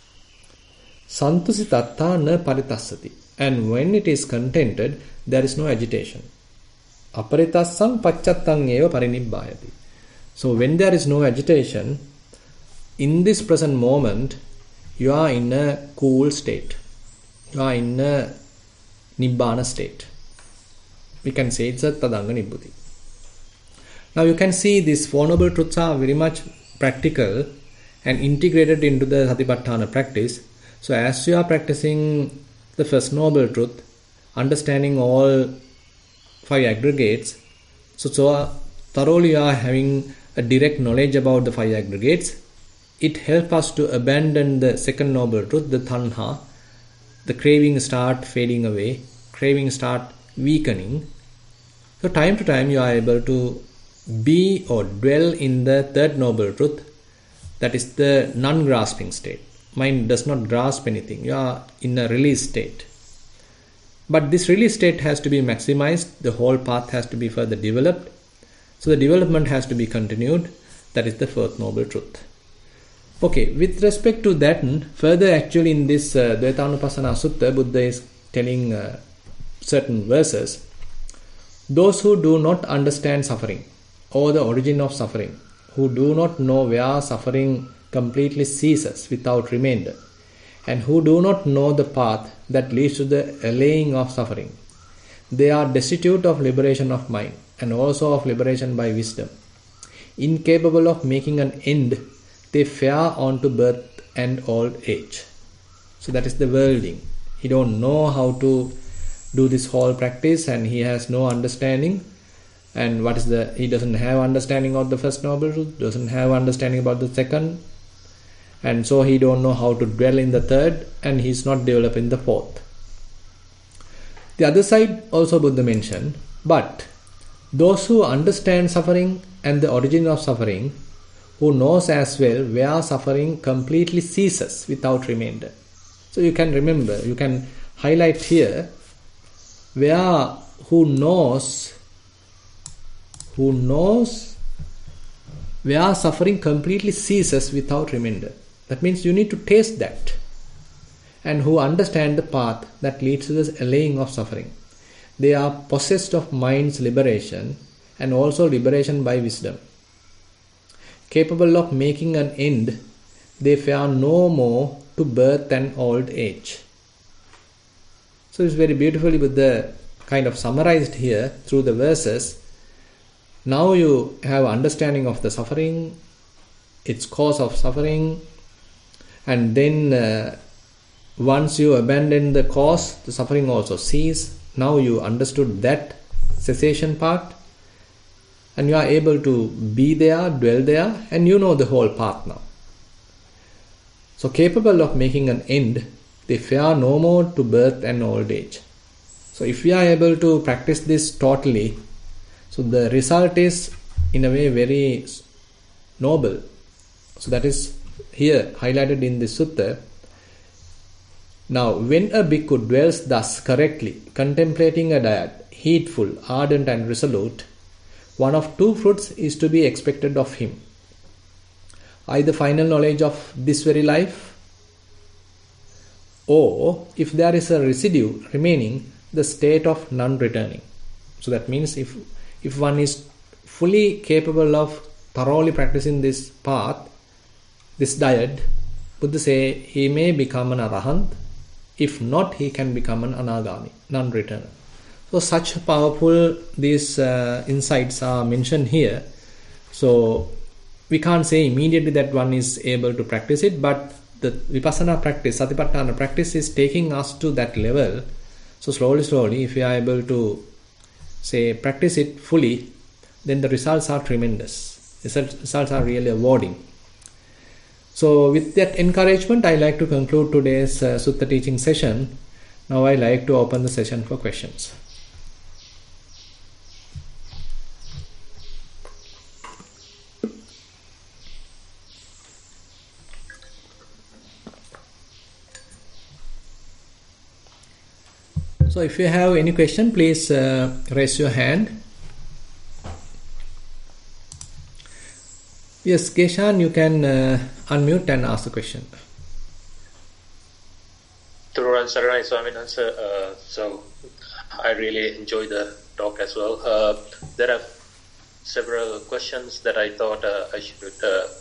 Santusitatta na paritassati. And when it is contented, there is no agitation. Aparitassam pacchattang eva parinibbayati. So when there is no agitation, in this present moment, you are in a cool state. You are in a nibbana state. We can say it's a tadanga nibbhuti. Now you can see these Four Noble Truths are very much practical and integrated into the Satipatthana practice. So as you are practicing the First Noble Truth, understanding all five aggregates, so thoroughly you are having a direct knowledge about the five aggregates, it helps us to abandon the Second Noble Truth, the Tanha. The craving start fading away, craving start weakening. So time to time you are able to be or dwell in the Third Noble Truth, that is the non-grasping state. Mind does not grasp anything. You are in a release state. But this release state has to be maximized. The whole path has to be further developed. So the development has to be continued. That is the Fourth Noble Truth. Okay, with respect to that, further actually in this Dvaitanupassana Sutta, Buddha is telling certain verses. Those who do not understand suffering or the origin of suffering, who do not know where suffering completely ceases without remainder, and who do not know the path that leads to the allaying of suffering, they are destitute of liberation of mind and also of liberation by wisdom. Incapable of making an end, they fare on to birth and old age. So that is the worldling. He don't know how to do this whole practice, and he has no understanding. And he doesn't have understanding of the First Noble Truth, doesn't have understanding about the second, and so he don't know how to dwell in the third, and he's not developing the fourth. The other side also Buddha mentioned, but those who understand suffering and the origin of suffering, who knows as well where suffering completely ceases without remainder. So you can remember, you can highlight here where who knows where suffering completely ceases without remainder. That means you need to taste that, and who understand the path that leads to the allaying of suffering. They are possessed of mind's liberation and also liberation by wisdom. Capable of making an end, they fear no more to birth and old age. So it's very beautifully Buddha kind of summarized here through the verses. Now you have understanding of the suffering, its cause of suffering, and then once you abandon the cause, the suffering also ceases. Now you understood that cessation part, and you are able to be there, dwell there, and you know the whole path now. So capable of making an end, they fear no more to birth and old age. So if we are able to practice this totally, so the result is in a way very noble. So that is here highlighted in this sutta. Now, when a bhikkhu dwells thus correctly, contemplating a diet, heedful, ardent and resolute, one of two fruits is to be expected of him. Either final knowledge of this very life, or if there is a residue remaining, the state of non-returning. So that means if one is fully capable of thoroughly practicing this path, this diet, Buddha say he may become an arahant. If not, he can become an anagami, non-returner. So such powerful these insights are mentioned here. So we can't say immediately that one is able to practice it, but the vipassana practice, satipatthana practice is taking us to that level. So slowly, if we are able to say practice it fully, then the results are tremendous. Results are really rewarding. So with that encouragement, I like to conclude today's Sutta teaching session. Now I like to open the session for questions. So if you have any question, please raise your hand. Yes, Keshan, you can unmute and ask the question. Thururan Saranai Swaminathan, so I really enjoyed the talk as well. There are several questions that I thought I should,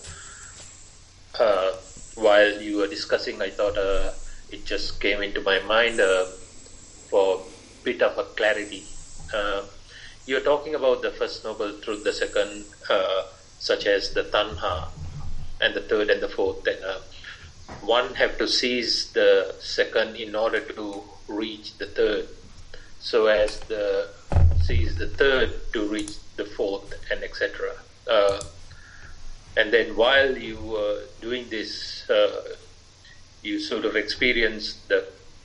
while you were discussing, I thought it just came into my mind for a bit of a clarity. You're talking about the first noble truth, the second, such as the tanha, and the third and the fourth. And one have to seize the second in order to reach the third, so as the seize the third to reach the fourth, and etc. And then while you were doing this, you sort of experienced the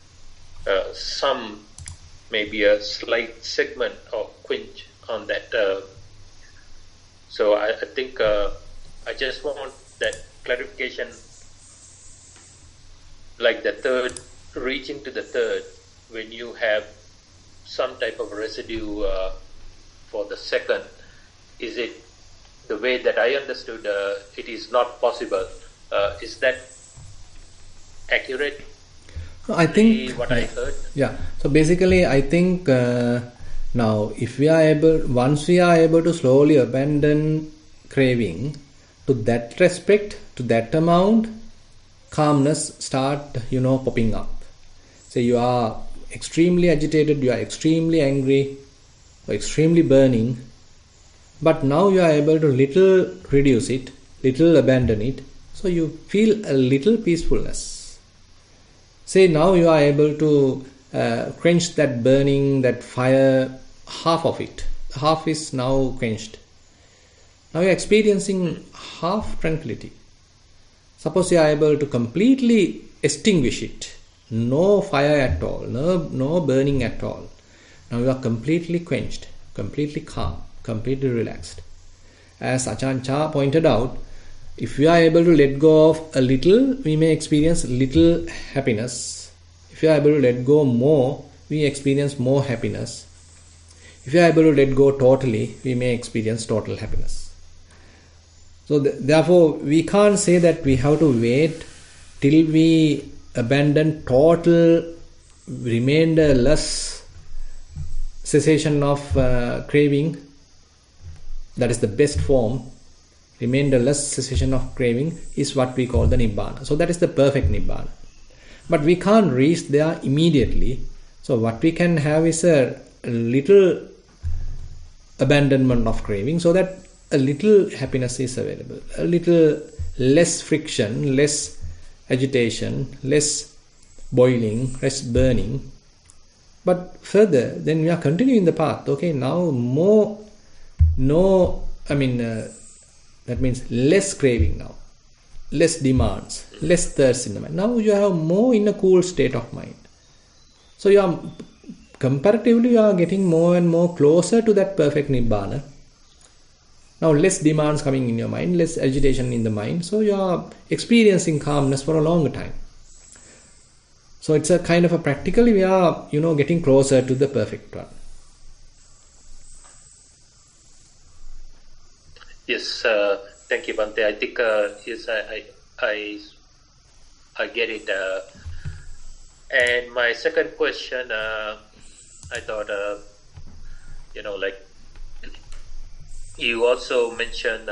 some, maybe a slight segment or quench on that. So I think I just want that clarification, like the third, reaching to the third, when you have some type of residue for the second, is it the way that I understood it is not possible? Is that accurate? I think what I heard. Yeah. So basically, I think now, if we are able, once we are able to slowly abandon craving, to that respect, to that amount, calmness start, popping up. So you are extremely agitated, you are extremely angry, or extremely burning, but now you are able to little reduce it, little abandon it, so you feel a little peacefulness. Say now you are able to quench that burning, that fire, half of it. Half is now quenched. Now you are experiencing half tranquility. Suppose you are able to completely extinguish it, no fire at all, no burning at all. Now you are completely quenched, completely calm, completely relaxed. As Ajahn Chah pointed out, if we are able to let go of a little, we may experience little happiness. If we are able to let go more, we experience more happiness. If we are able to let go totally, we may experience total happiness. So therefore, we can't say that we have to wait till we abandon total, remainder-less cessation of craving. That is the best form. Remainder-less cessation of craving is what we call the Nibbana. So that is the perfect Nibbana. But we can't reach there immediately. So what we can have is a little abandonment of craving, so that a little happiness is available. A little less friction, less agitation, less boiling, less burning. But further, then we are continuing the path. Okay, now that means less craving now, less demands, less thirst in the mind. Now you have more in a cool state of mind. So you are comparatively you are getting more and more closer to that perfect Nibbana. Now less demands coming in your mind, less agitation in the mind. So you are experiencing calmness for a longer time. So it's a kind of a practically we are getting closer to the perfect one. Yes, thank you, Bhante. I think yes, I get it. And my second question, I thought, like you also mentioned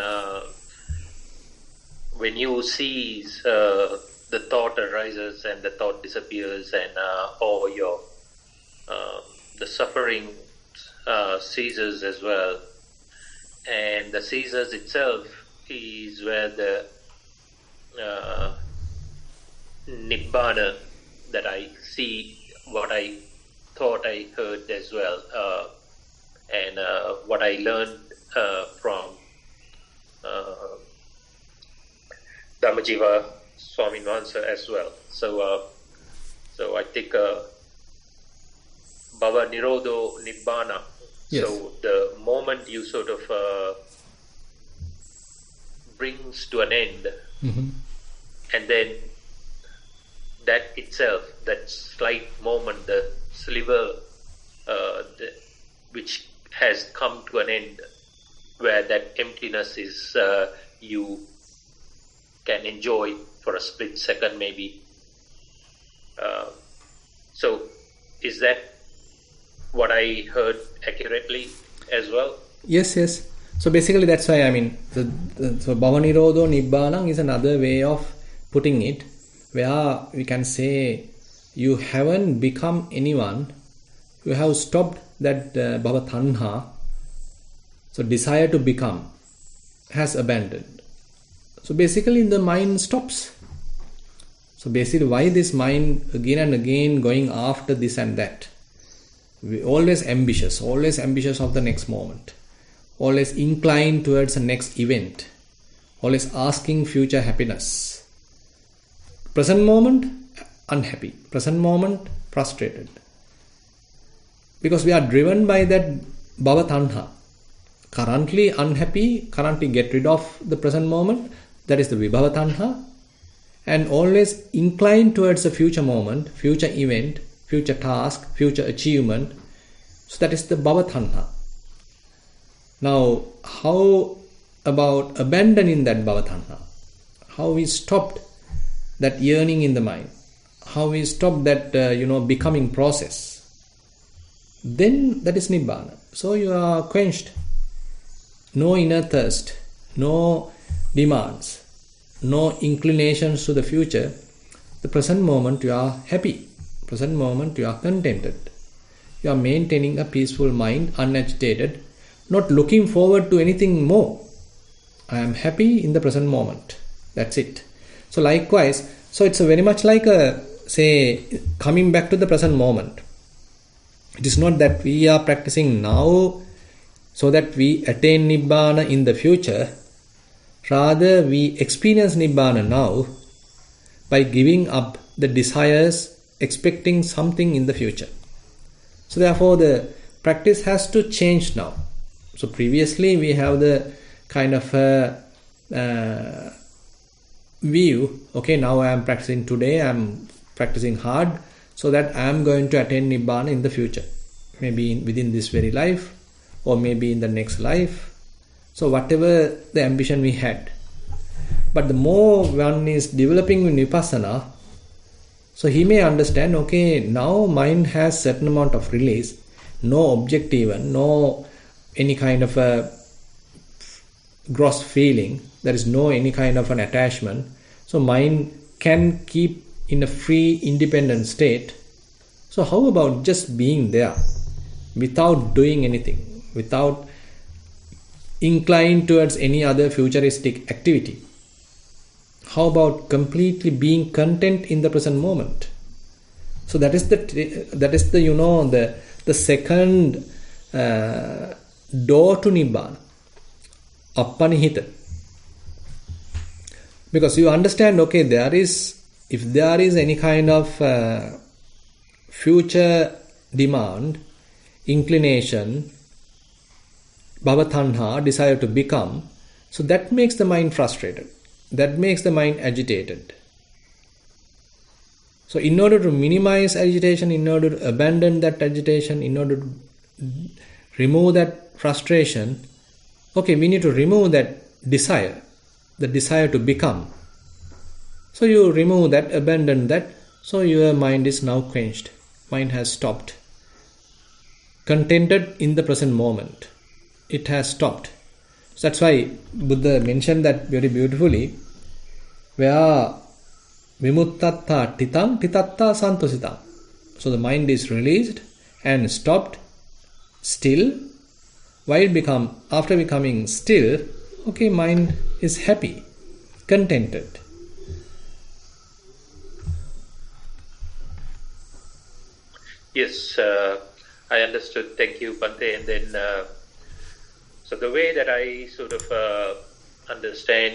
when you see the thought arises and the thought disappears, and or your the suffering ceases as well. And the ceases itself is where the Nibbana that I see, what I thought I heard as well, and what I learned from Dhammajiva Swamin Wahanse as well. So I think Bhava Nirodho Nibbana. Yes. So the moment you sort of brings to an end, and then that itself, that slight moment, the sliver which has come to an end, where that emptiness is, you can enjoy for a split second maybe. So is that what I heard accurately as well? Yes. So basically that's why so Bhava Nirodho Nibbana is another way of putting it, where we can say you haven't become anyone, you have stopped that Bhava Tanha, so desire to become has abandoned. So basically the mind stops. So basically why this mind again and again going after this and that? We always ambitious of the next moment, always inclined towards the next event, always asking future happiness. Present moment, unhappy. Present moment, frustrated. Because we are driven by that Bhava Tanha. Currently unhappy, currently get rid of the present moment, that is the Vibhava Tanha. And always inclined towards the future moment, future event, future task, future achievement. So that is the Bhava Tanha. Now, how about abandoning that Bhava Tanha? How we stopped that yearning in the mind? How we stopped that, becoming process? Then that is Nibbana. So you are quenched. No inner thirst, no demands, no inclinations to the future. The present moment you are happy. Present moment you are contented. You are maintaining a peaceful mind, unagitated, not looking forward to anything more. I am happy in the present moment. That's it. So likewise, so it's very much like coming back to the present moment. It is not that we are practicing now so that we attain Nibbana in the future. Rather, we experience Nibbana now by giving up the desires, expecting something in the future. So therefore the practice has to change now. So previously we have the kind of view, okay, now I am practicing today, I am practicing hard so that I am going to attain Nibbana in the future. Maybe within this very life or maybe in the next life. So whatever the ambition we had. But the more one is developing Vipassana, so he may understand, okay, now mind has certain amount of release, no objective, no any kind of a gross feeling, there is no any kind of an attachment. So mind can keep in a free, independent state. So how about just being there without doing anything, without inclined towards any other futuristic activity? How about completely being content in the present moment? So that is the the second door to Nibbana, Appanihita. Because you understand, okay, if there is any kind of future demand, inclination, bhavatanha, desire to become, so that makes the mind frustrated. That makes the mind agitated. So in order to minimize agitation, in order to abandon that agitation, in order to remove that frustration, okay, we need to remove that desire, the desire to become. So you remove that, abandon that, so your mind is now quenched. Mind has stopped. Contented in the present moment. It has stopped. So that's why Buddha mentioned that very beautifully, where vimuttatta titang titatta santositam. So the mind is released and stopped, still, after becoming still, okay, mind is happy, contented. Yes, I understood. Thank you, Bhante. And then, so the way that I sort of understand,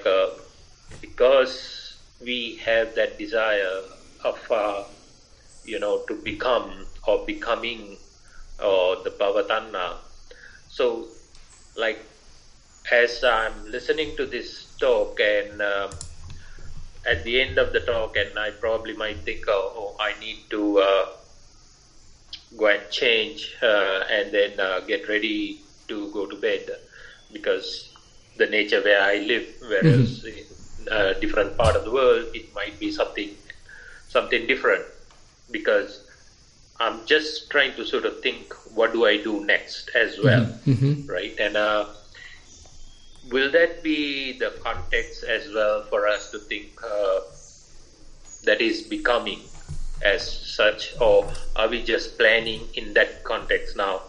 because we have that desire of, to become or becoming, or the bhavatanha. So, like, as I'm listening to this talk and at the end of the talk, and I probably might think, I need to go and change and then get ready to go to bed, because the nature where I live, whereas in a different part of the world, it might be something different, because I'm just trying to sort of think, what do I do next as well, right? And will that be the context as well for us to think that is becoming as such, or are we just planning in that context now?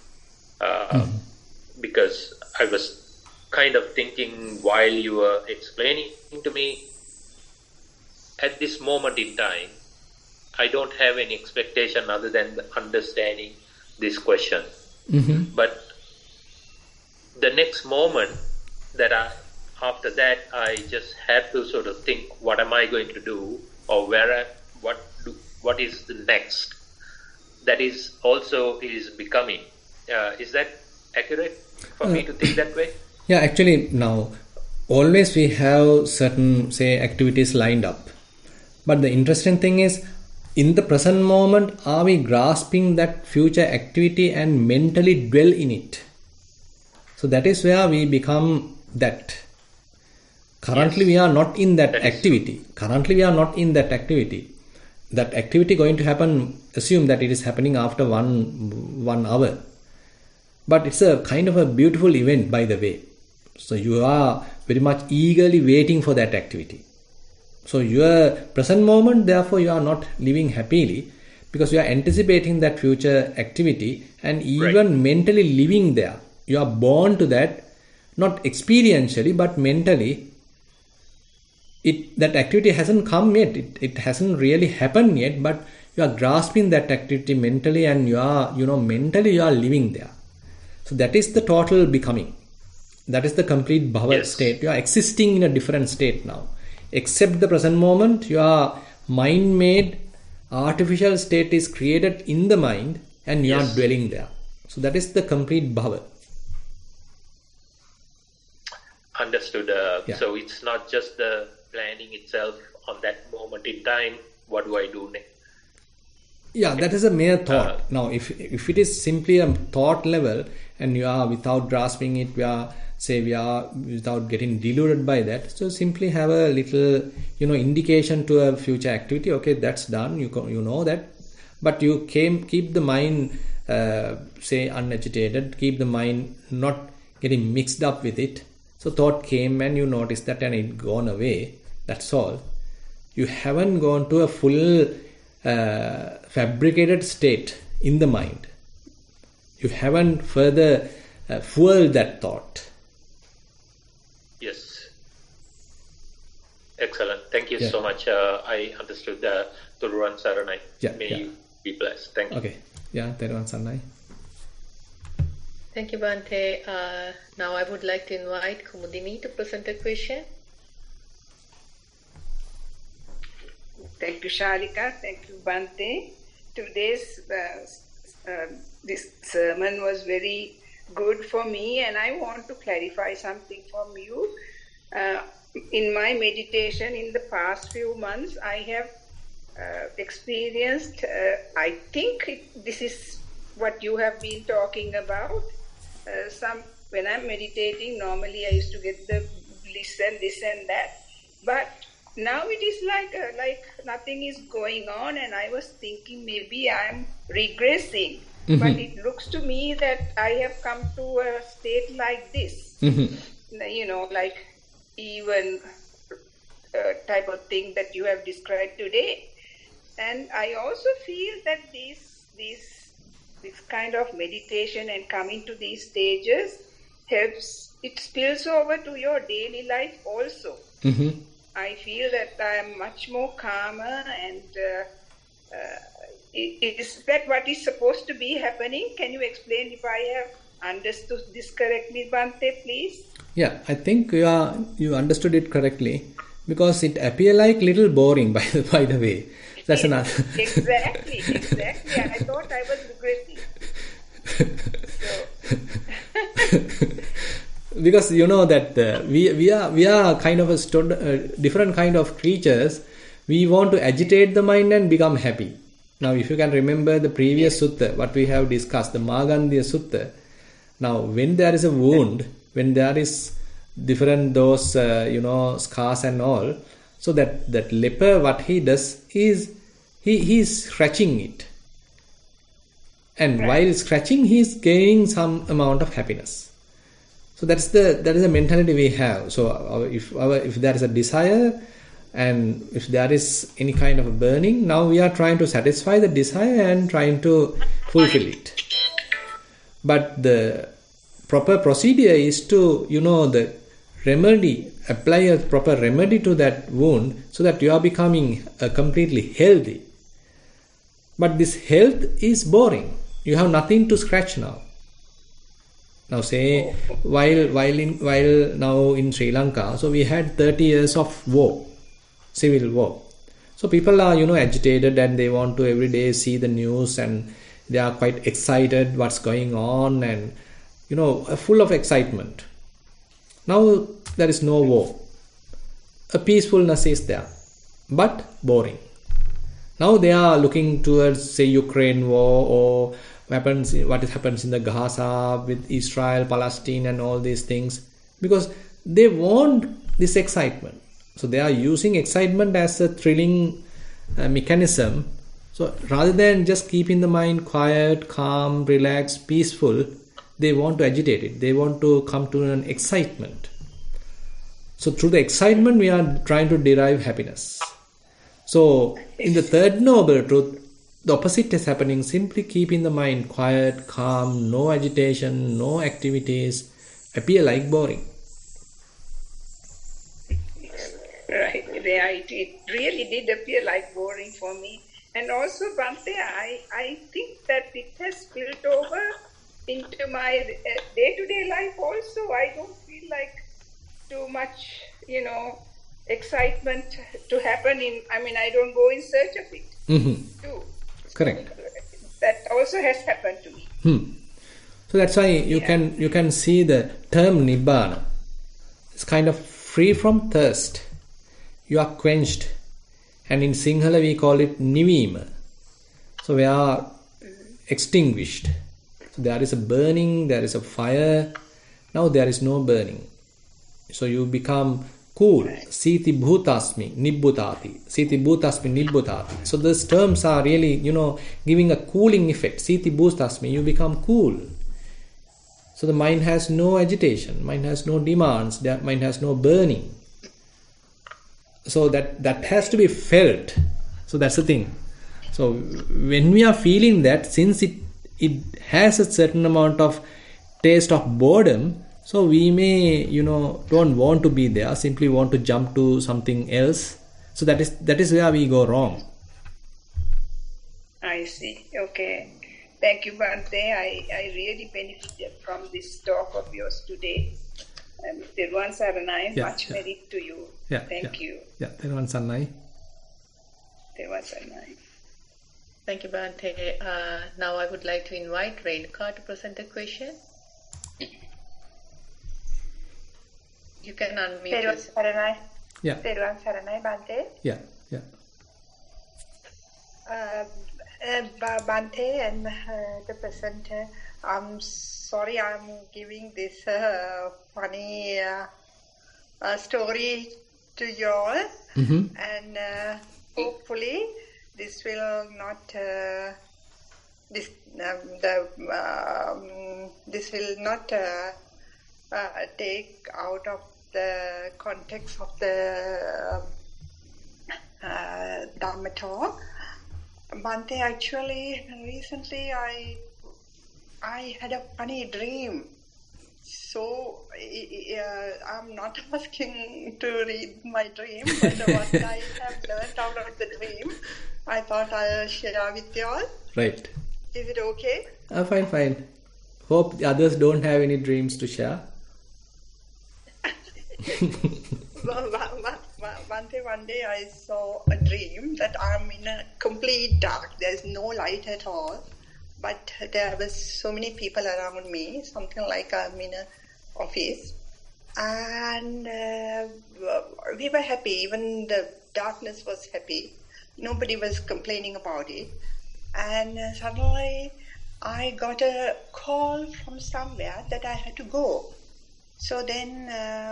Because I was kind of thinking while you were explaining to me, at this moment in time, I don't have any expectation other than understanding this question. But the next moment after that, I just have to sort of think, what am I going to do, or what is the next? That is also is becoming. Is that accurate for me to think that way? Yeah, actually now, always we have certain, say, activities lined up. But the interesting thing is, in the present moment, are we grasping that future activity and mentally dwell in it? So that is where we become that. Currently we are not in that activity. That activity going to happen, assume that it is happening after one hour. But it's a kind of a beautiful event, by the way. So you are very much eagerly waiting for that activity. So your present moment, therefore you are not living happily, because you are anticipating that future activity and even mentally living there. You are born to that, not experientially but mentally. That activity hasn't come yet. It hasn't really happened yet, but you are grasping that activity mentally, and you are, mentally you are living there. So that is the total becoming. That is the complete bhava state. You are existing in a different state now. accept the present moment, your mind-made artificial state is created in the mind and you are dwelling there. So that is the complete bhava. Understood. So it's not just the planning itself on that moment in time. What do I do next? Yeah, that is a mere thought. Now, if it is simply a thought level and you are without grasping it, we are without getting deluded by that. So simply have a little, indication to a future activity. Okay, that's done. You know that, but you keep the mind, unagitated. Keep the mind not getting mixed up with it. So thought came and you noticed that and it gone away. That's all. You haven't gone to a full fabricated state in the mind. You haven't further fueled that thought. Yes. Excellent. Thank you so much. I understood the Turuan Saranai. May you be blessed. Thank you. Okay. Yeah, Turuan Saranai. Thank you, Bhante. Now I would like to invite Kumudini to present a question. Thank you, Shalika. Thank you, Bhante. Today's this sermon was very good for me, and I want to clarify something from you. In my meditation in the past few months, I have experienced, I think this is what you have been talking about. When I'm meditating, normally I used to get the bliss and this and that. But now it is like nothing is going on, and I was thinking maybe I'm regressing. Mm-hmm. But it looks to me that I have come to a state like this. Mm-hmm. Like even type of thing that you have described today. And I also feel that this kind of meditation and coming to these stages helps, it spills over to your daily life also. Mm-hmm. I feel that I am much more calmer, and is that what is supposed to be happening? Can you explain if I have understood this correctly, Bhante, please? Yeah, I think you understood it correctly, because it appears like little boring by the way. That's another. Exactly. I thought I was regressing. Because that we are kind of a different kind of creatures. We want to agitate the mind and become happy. Now, if you can remember the previous sutta, what we have discussed, the Magandhya Sutta. Now, when there is a wound, when there is different those scars and all, so that leper, what he does is he is scratching it, and while scratching, he is gaining some amount of happiness. So that is the mentality we have. So if there is a desire, and if there is any kind of a burning, now we are trying to satisfy the desire and trying to fulfill it. But the proper procedure is to the remedy, apply a proper remedy to that wound, so that you are becoming completely healthy. But this health is boring. You have nothing to scratch now. Now say, while now in Sri Lanka, so we had 30 years of war, civil war. So people are agitated, and they want to every day see the news, and they are quite excited what's going on, and full of excitement. Now there is no war. A peacefulness is there, but boring. Now they are looking towards, say, Ukraine war, or what happens in the Gaza with Israel, Palestine, and all these things, because they want this excitement. So they are using excitement as a thrilling mechanism. So rather than just keeping the mind quiet, calm, relaxed, peaceful, they want to agitate it. They want to come to an excitement. So through the excitement, we are trying to derive happiness. So in the third noble truth, the opposite is happening. Simply keeping the mind quiet, calm, no agitation, no activities, appear like boring. Right. It really did appear like boring for me. And also, Bhante, I think that it has spilled over into my day-to-day life also. I don't feel like too much, excitement to happen I don't go in search of it too. Correct. That also has happened to me. So that's why you can see the term Nibbana. It's kind of free from thirst. You are quenched. And in Sinhala we call it Nivima. So we are extinguished. So there is a burning, there is a fire. Now there is no burning. So you become cool. Siti bhutasmi nibbutati. Siti bhutasmi nibbutati. So these terms are really, giving a cooling effect. Siti bhutasmi, you become cool. So the mind has no agitation, mind has no demands, mind has no burning. So that has to be felt. So that's the thing. So when we are feeling that, since it has a certain amount of taste of boredom, so we may, don't want to be there, simply want to jump to something else. So that is where we go wrong. I see. Okay. Thank you, Bhante. I really benefited from this talk of yours today. Therwan Saranai, much merit to you. Thank you. Yeah, Therwan Saranai. Therwan Saranai. Thank you, Bhante. Now I would like to invite Renuka to present a question. You can unmute yourself. Saranai. Yeah. Therwan Saranai, Bhante. Yeah. Bhante and the presenter, I'm sorry I'm giving this funny story to you all, and hopefully this will not this will not take out of the context of the Dhamma talk. Bhante, actually, recently I had a funny dream. So I'm not asking to read my dream, but what I have learned out of the dream, I thought I'll share with you all. Right. Is it okay? Fine. Hope the others don't have any dreams to share. One day I saw a dream that I'm in a complete dark. There's no light at all, but there was so many people around me, something like I'm in an office, and we were happy. Even the darkness was happy. Nobody was complaining about it. And suddenly I got a call from somewhere that I had to go. So then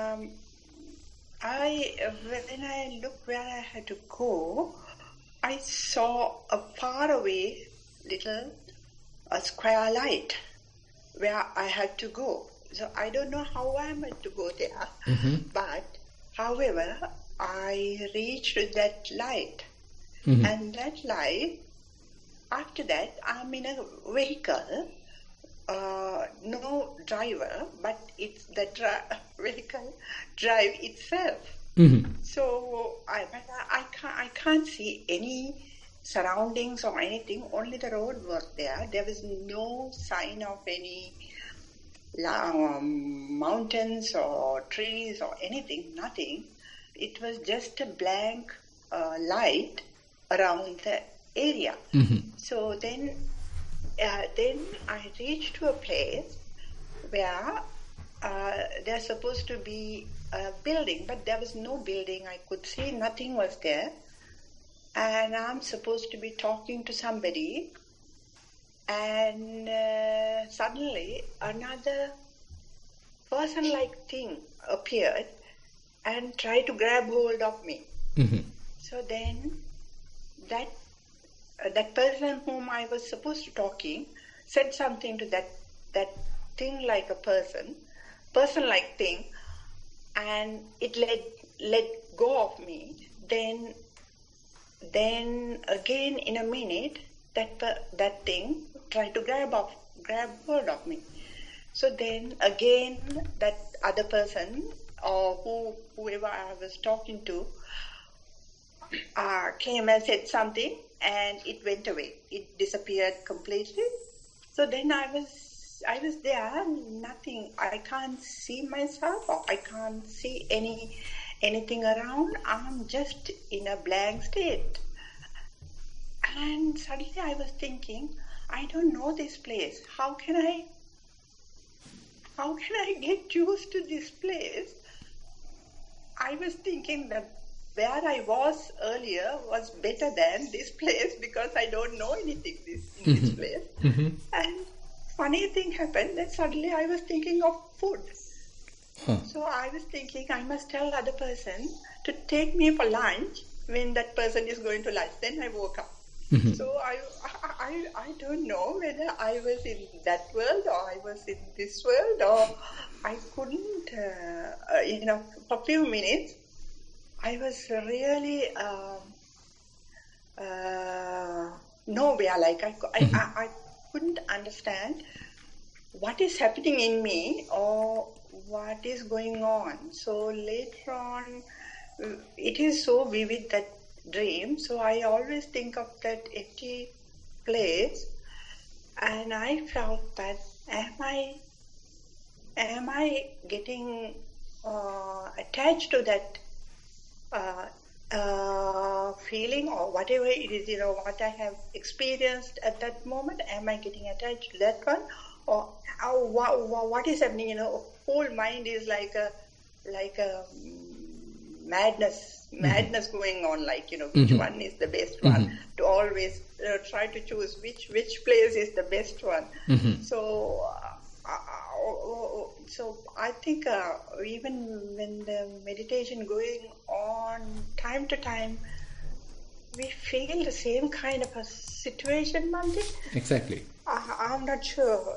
when I looked where I had to go, I saw a far away little square light where I had to go. So I don't know how I am to go there, but however, I reached that light. And that light, after that, I'm in a vehicle, no driver, but it's the vehicle drive itself. So I can't see any surroundings or anything. Only the road was there. There was no sign of any mountains or trees or anything. Nothing. It was just a blank light around the area. So then I reached to a place where there's supposed to be a building, but there was no building. I could see nothing was there. And I'm supposed to be talking to somebody, and suddenly another person-like thing appeared and tried to grab hold of me. So then that person whom I was supposed to talking said something to that thing like a person-like thing, and it let go of me. Then again in a minute, that thing tried to grab hold of me. So then again that other person or whoever I was talking to came and said something, and it went away. It disappeared completely. So then I was there, nothing. I can't see myself, or I can't see anything around. I'm just in a blank state. And suddenly I was thinking, I don't know this place. How can I get used to this place? I was thinking that where I was earlier was better than this place because I don't know anything in this place. Mm-hmm. And funny thing happened that suddenly I was thinking of food. So I was thinking I must tell other person to take me for lunch when that person is going to lunch. Then I woke up. Mm-hmm. So I don't know whether I was in that world or I was in this world, or I couldn't, for a few minutes, I was really nowhere. Like I couldn't understand what is happening in me or what is going on. So later on, it is so vivid, that dream. So I always think of that empty place, and I felt that am I getting attached to that feeling or whatever it is, what I have experienced at that moment? Am I getting attached to that one, or what is happening? Whole mind is like a madness going on, which one is the best one, to always try to choose which place is the best one. So I think even when the meditation going on, time to time we feel the same kind of a situation, Mante. Exactly. I'm not sure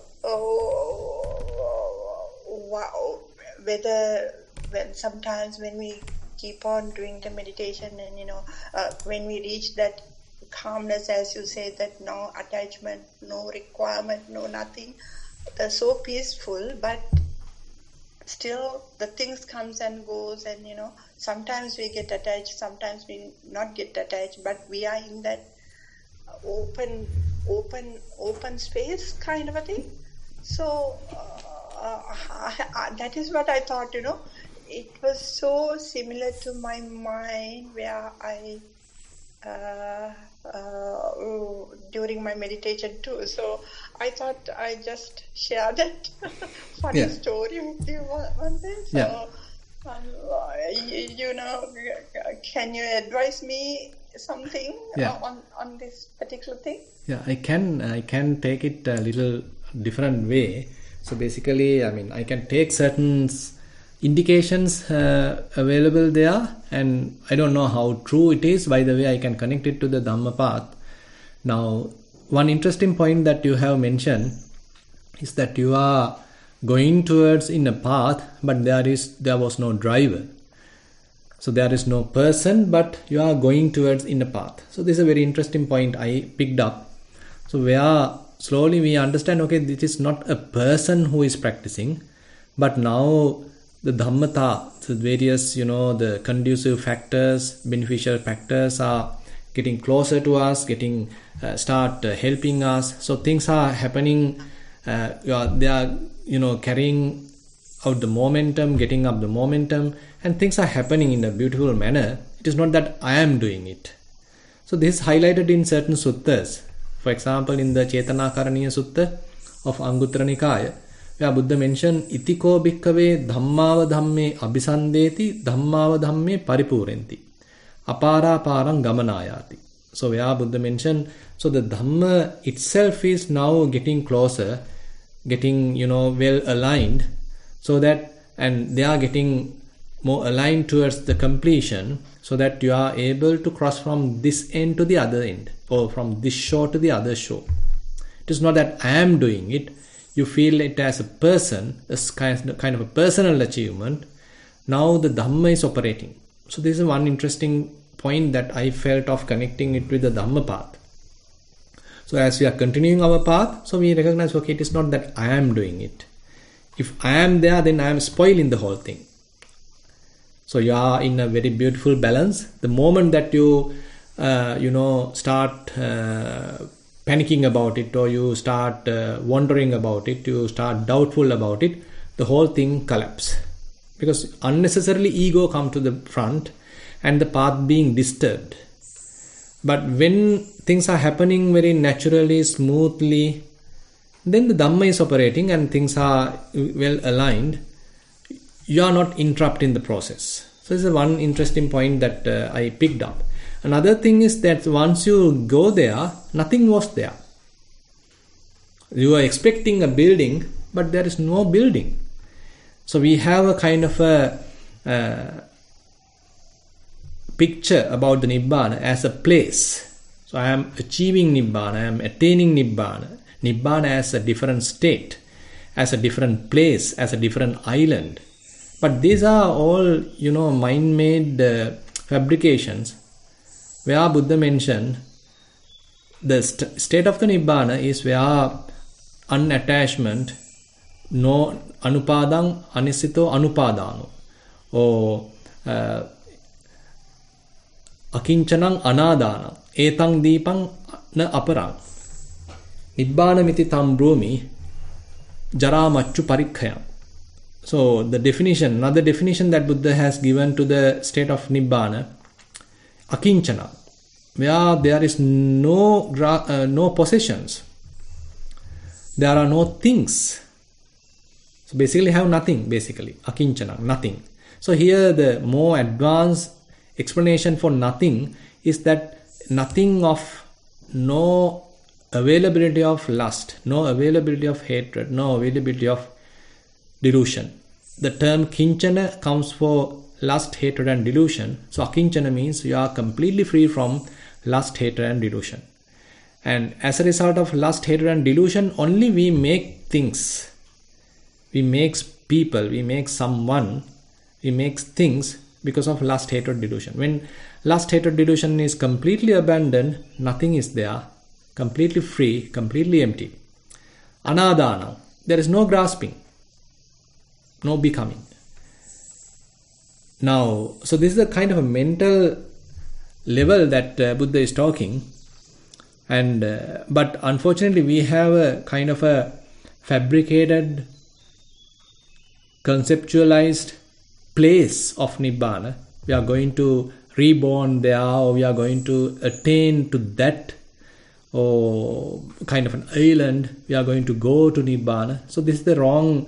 whether sometimes when we keep on doing the meditation and when we reach that calmness, as you say, that no attachment, no requirement, no nothing, they're so peaceful, but still the things comes and goes, and sometimes we get attached, sometimes we not get attached, but we are in that open space kind of a thing. So that is what I thought, it was so similar to my mind where I during my meditation too. So I thought I just share that funny story with you one day. So can you advise me something on this particular thing? Yeah, I can take it a little different way. So basically, I can take certain indications available there, and I don't know how true it is. By the way, I can connect it to the Dhamma path. Now, one interesting point that you have mentioned is that you are going towards in a path, but there was no driver. So there is no person, but you are going towards in a path. So this is a very interesting point I picked up. So where slowly we understand, okay, this is not a person who is practicing, but now the dhammata, the various, the conducive factors, beneficial factors are getting closer to us, start helping us. So things are happening, they are, carrying out the momentum, getting up the momentum, and things are happening in a beautiful manner. It is not that I am doing it. So this is highlighted in certain suttas. For example, in the Cetanakaraniya Sutta of Anguttara Nikaya, where Buddha mentioned, Itiko bhikkhave dhammava dhamme abhisandeti dhammava dhamme paripurenti apara parang gamanayati. So where Buddha mentioned, so the Dhamma itself is now getting closer, getting, well aligned, so that, and they are getting more aligned towards the completion, so that you are able to cross from this end to the other end, or from this shore to the other shore. It is not that I am doing it. You feel it as a person, as kind of a personal achievement. Now the Dhamma is operating. So this is one interesting point that I felt of connecting it with the Dhamma path. So as we are continuing our path, so we recognize, okay, it is not that I am doing it. If I am there, then I am spoiling the whole thing. So you are in a very beautiful balance. The moment that you, start panicking about it, or you start wondering about it, you start doubtful about it, the whole thing collapses. because unnecessarily ego come to the front and the path being disturbed. But when things are happening very naturally, smoothly, then the Dhamma is operating and things are well aligned. You are not interrupting the process. So this is one interesting point that I picked up. Another thing is that once you go there, nothing was there. You are expecting a building, but there is no building. So we have a kind of a picture about the Nibbana as a place. So I am achieving Nibbana, I am attaining Nibbana. Nibbana as a different state, as a different place, as a different island. But these are all, mind-made fabrications, where Buddha mentioned the state of the Nibbana is where unattachment, no anupadang, anisito anupadano, or akincanang anadana, etang dipang na aparang. Nibbana miti tam brumi, jara machu parikhayam. So the definition, another definition that Buddha has given to the state of Nibbana, akinchana, where there is no possessions, there are no things. So basically have nothing, akinchana, nothing. So here the more advanced explanation for nothing is that nothing of no availability of lust, no availability of hatred, no availability of delusion. The term kinchana comes for lust, hatred and delusion. So akinchana means you are completely free from lust, hatred and delusion. And as a result of lust, hatred and delusion, only we make things. We make people, we make someone, we make things because of lust, hatred, delusion. When lust, hatred, delusion is completely abandoned, nothing is there, completely free, completely empty. Anadana, there is no grasping, no becoming. Now, so this is a kind of a mental level that Buddha is talking. And but unfortunately we have a kind of a fabricated, conceptualized place of Nibbana. We are going to reborn there, or we are going to attain to that, or kind of an island, we are going to go to Nibbana. So this is the wrong,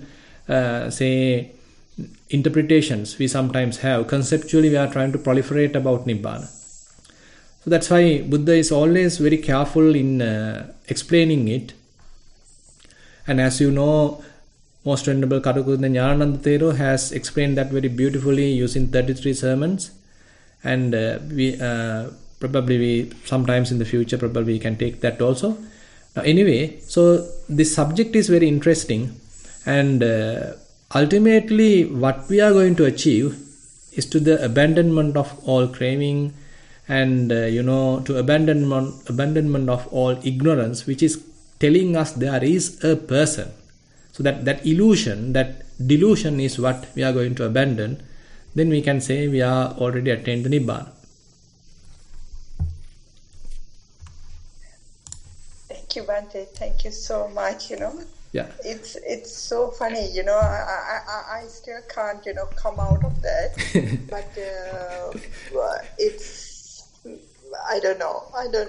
interpretations we sometimes have. Conceptually we are trying to proliferate about Nibbana. So that's why Buddha is always very careful in explaining it. And as you know, Most Venerable Kadukutna Nyanananda Thero has explained that very beautifully using 33 sermons. And we sometimes in the future probably we can take that also. Anyway, so this subject is very interesting, and ultimately what we are going to achieve is to the abandonment of all craving, and to abandonment of all ignorance, which is telling us there is a person. So that illusion, that delusion is what we are going to abandon. Then we can say we are already attained the Nibbana. Thank you, Bhante. Thank you so much. Yeah. It's so funny. I still can't come out of that. But it's, I don't know.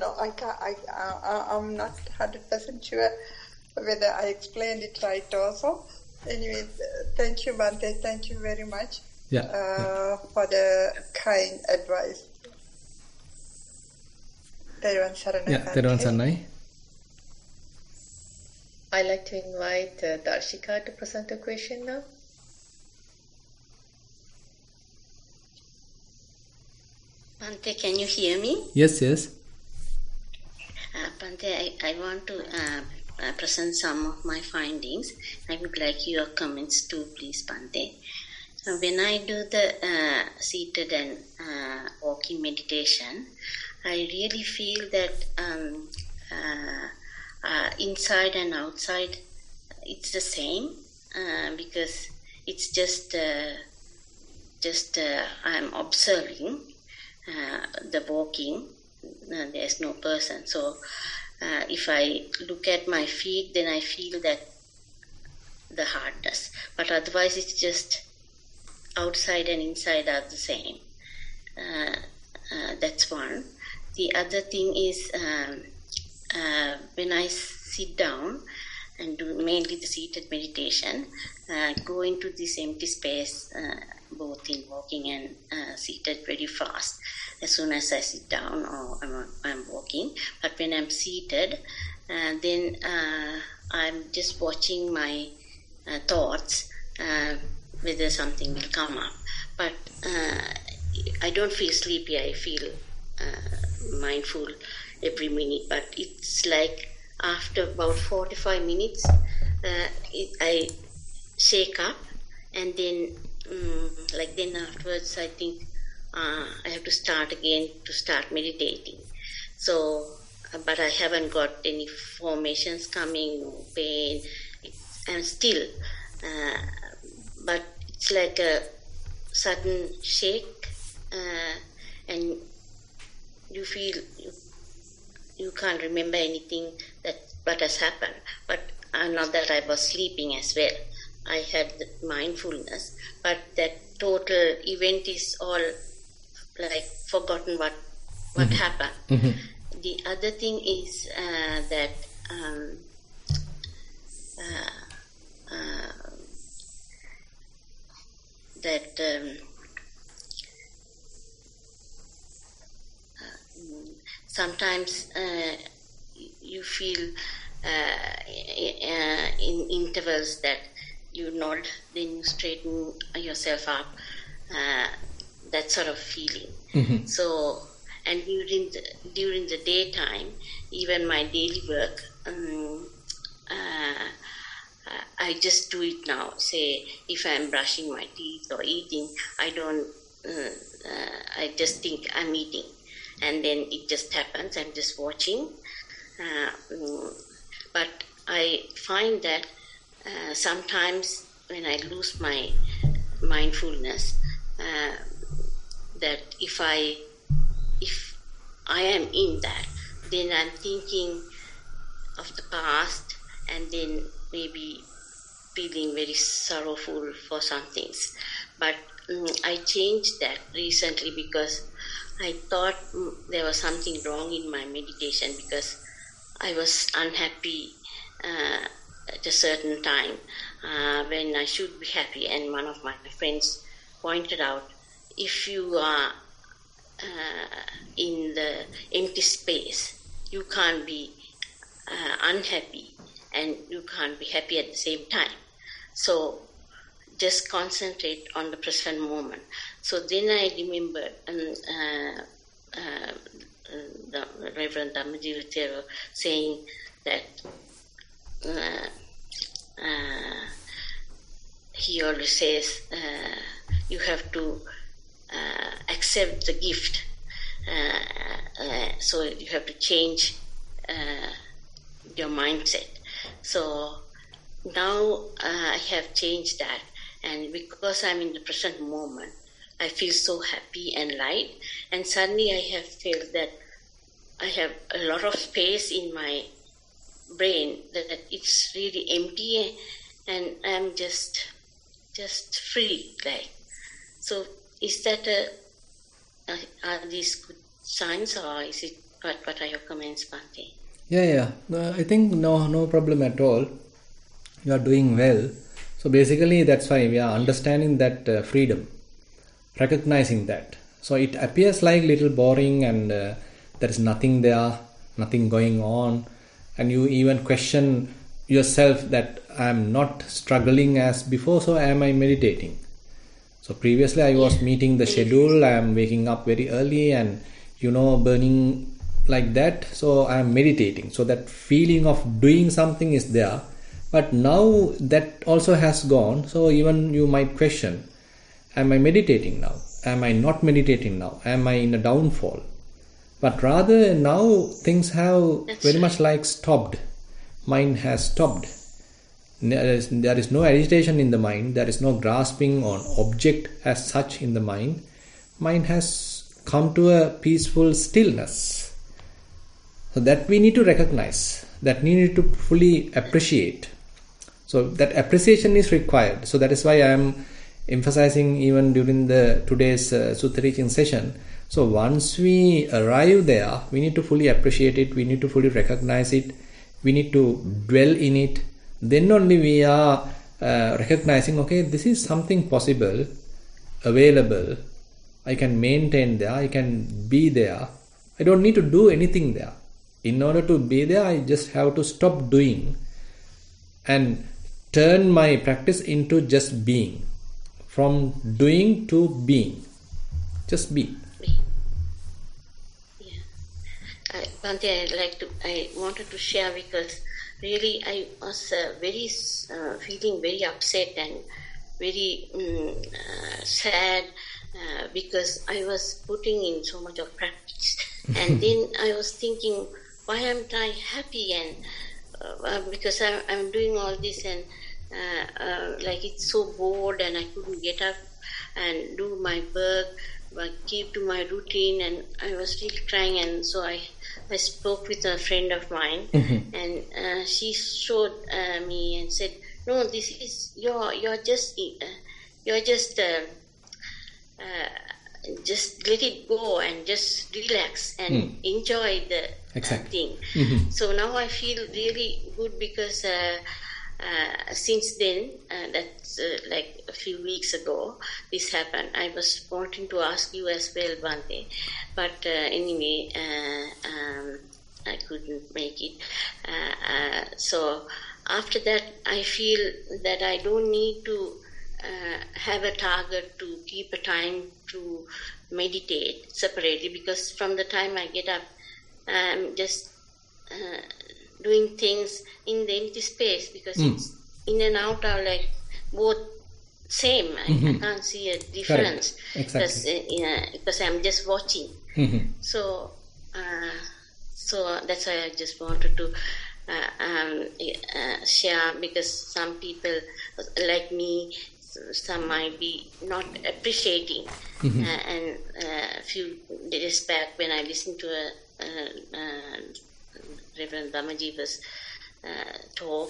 I'm not 100% sure whether I explained it right also. Anyway, thank you, Bhante. Thank you very much for the kind advice. Terawan Saranai. Yeah, Terawan Saranai. I'd like to invite Darshika to present a question now. Bhante, can you hear me? Yes. Bhante, I want to present some of my findings. I would like your comments too, please, Bhante. When I do the seated and walking meditation, I really feel that inside and outside it's the same, because it's just I'm observing the walking. There's no person. So if I look at my feet, then I feel that the hardness. But otherwise it's just outside and inside are the same. That's one. The other thing is when I sit down and do mainly the seated meditation, go into this empty space, both in walking and seated, very fast as soon as I sit down or I'm walking. But when I'm seated, then I'm just watching my thoughts, whether something will come up. But I don't feel sleepy, I feel mindful every minute. But it's like after about 45 minutes, I shake up, and then then afterwards I think I have to start again to start meditating. So, but I haven't got any formations coming, no pain, and still, but it's like a sudden shake, and you feel you can't remember anything that what has happened. But not that I was sleeping as well. I had the mindfulness, but that total event is all like forgotten what happened. Mm-hmm. The other thing is that sometimes you feel in intervals that you nod, then you straighten yourself up, that sort of feeling. Mm-hmm. So, and during the daytime, even my daily work, I just do it now. Say, if I'm brushing my teeth or eating, I don't, I just think I'm eating. And then it just happens, I'm just watching. But I find that sometimes when I lose my mindfulness, that if I am in that, then I'm thinking of the past, and then maybe feeling very sorrowful for some things. But I changed that recently because I thought there was something wrong in my meditation, because I was unhappy at a certain time when I should be happy. And one of my friends pointed out, if you are in the empty space, you can't be unhappy and you can't be happy at the same time. So just concentrate on the present moment. So then I remembered the Reverend Dhammajiva Thero saying that he always says you have to accept the gift. So you have to change your mindset. So now I have changed that, and because I'm in the present moment, I feel so happy and light, and suddenly I have felt that I have a lot of space in my brain, that it's really empty, and I'm just free, like. So is that are these good signs, or is it, what are your comments, Bhante? Yeah. I think no problem at all. You are doing well. So basically that's why we are understanding that freedom, recognizing that. So it appears like little boring, and there is nothing there, nothing going on, and you even question yourself that I am not struggling as before, so am I meditating? So previously I was meeting the schedule, I am waking up very early and burning like that, so I am meditating. So that feeling of doing something is there, but now that also has gone. So even you might question, am I meditating now? Am I not meditating now? Am I in a downfall? But rather now things have very much like stopped. Mind has stopped. There is no agitation in the mind. There is no grasping on object as such in the mind. Mind has come to a peaceful stillness. So that we need to recognize, that we need to fully appreciate. So that appreciation is required. So that is why I am emphasizing even during the today's Sutta teaching session. So once we arrive there, we need to fully appreciate it, we need to fully recognize it, we need to dwell in it. Then only we are recognizing, okay, this is something possible, available, I can maintain there, I can be there. I don't need to do anything there. In order to be there, I just have to stop doing and turn my practice into just being. From doing to being. Just be. Bhante, I wanted to share because really I was feeling very upset and very sad because I was putting in so much of practice. And then I was thinking, why am I happy? And because I'm doing all this and it's so bored and I couldn't get up and do my work, but keep to my routine, and I was really trying. And so I spoke with a friend of mine, and she showed me and said, "No, this is you're just let it go and just relax and enjoy the thing." So now I feel really good because since then, that's like a few weeks ago, this happened. I was wanting to ask you as well, Bhante, but anyway, I couldn't make it. So after that, I feel that I don't need to have a target to keep a time to meditate separately, because from the time I get up, I'm just doing things in the empty space, because it's in and out are like both same. I can't see a difference. Exactly. Because I'm just watching. So that's why I just wanted to share, because some people like me, some might be not appreciating. And a few days back when I listened to Reverend Dhammajiva's talk,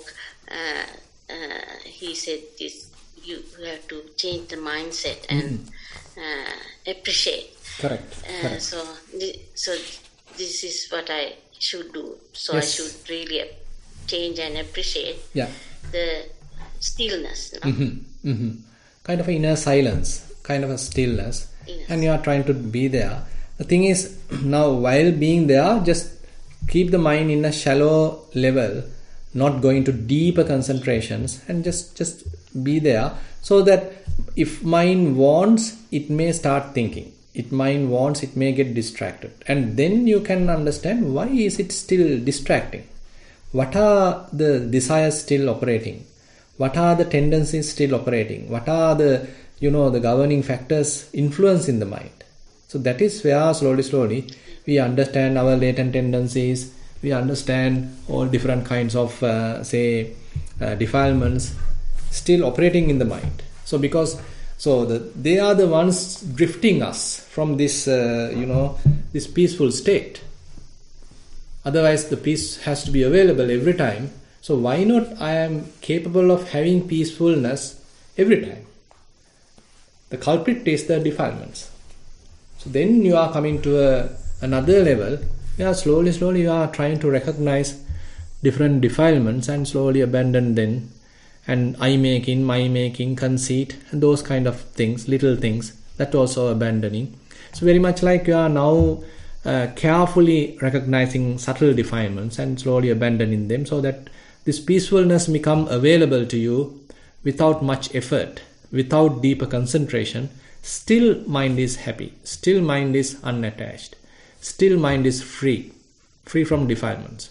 he said this: you have to change the mindset and appreciate. Correct. So this is what I should do. So yes. I should really change and appreciate the stillness. No? Kind of an inner silence, kind of a stillness, and you are trying to be there. The thing is, now while being there, just keep the mind in a shallow level, not going to deeper concentrations, and just be there, so that if mind wants, it may start thinking. If mind wants, it may get distracted, and then you can understand why is it still distracting. What are the desires still operating? What are the tendencies still operating? What are the the governing factors influencing the mind? So that is where slowly we understand our latent tendencies. We understand all different kinds of defilements still operating in the mind. So they are the ones drifting us from this this peaceful state. Otherwise the peace has to be available every time. So why not I am capable of having peacefulness every time? The culprit is the defilements. So then you are coming to another level. Slowly you are trying to recognize different defilements and slowly abandon them. And I-making, my-making, conceit, and those kind of things, little things, that also abandoning. So very much like you are now carefully recognizing subtle defilements and slowly abandoning them, so that this peacefulness become available to you without much effort, without deeper concentration. Still mind is happy, still mind is unattached, still mind is free from defilements.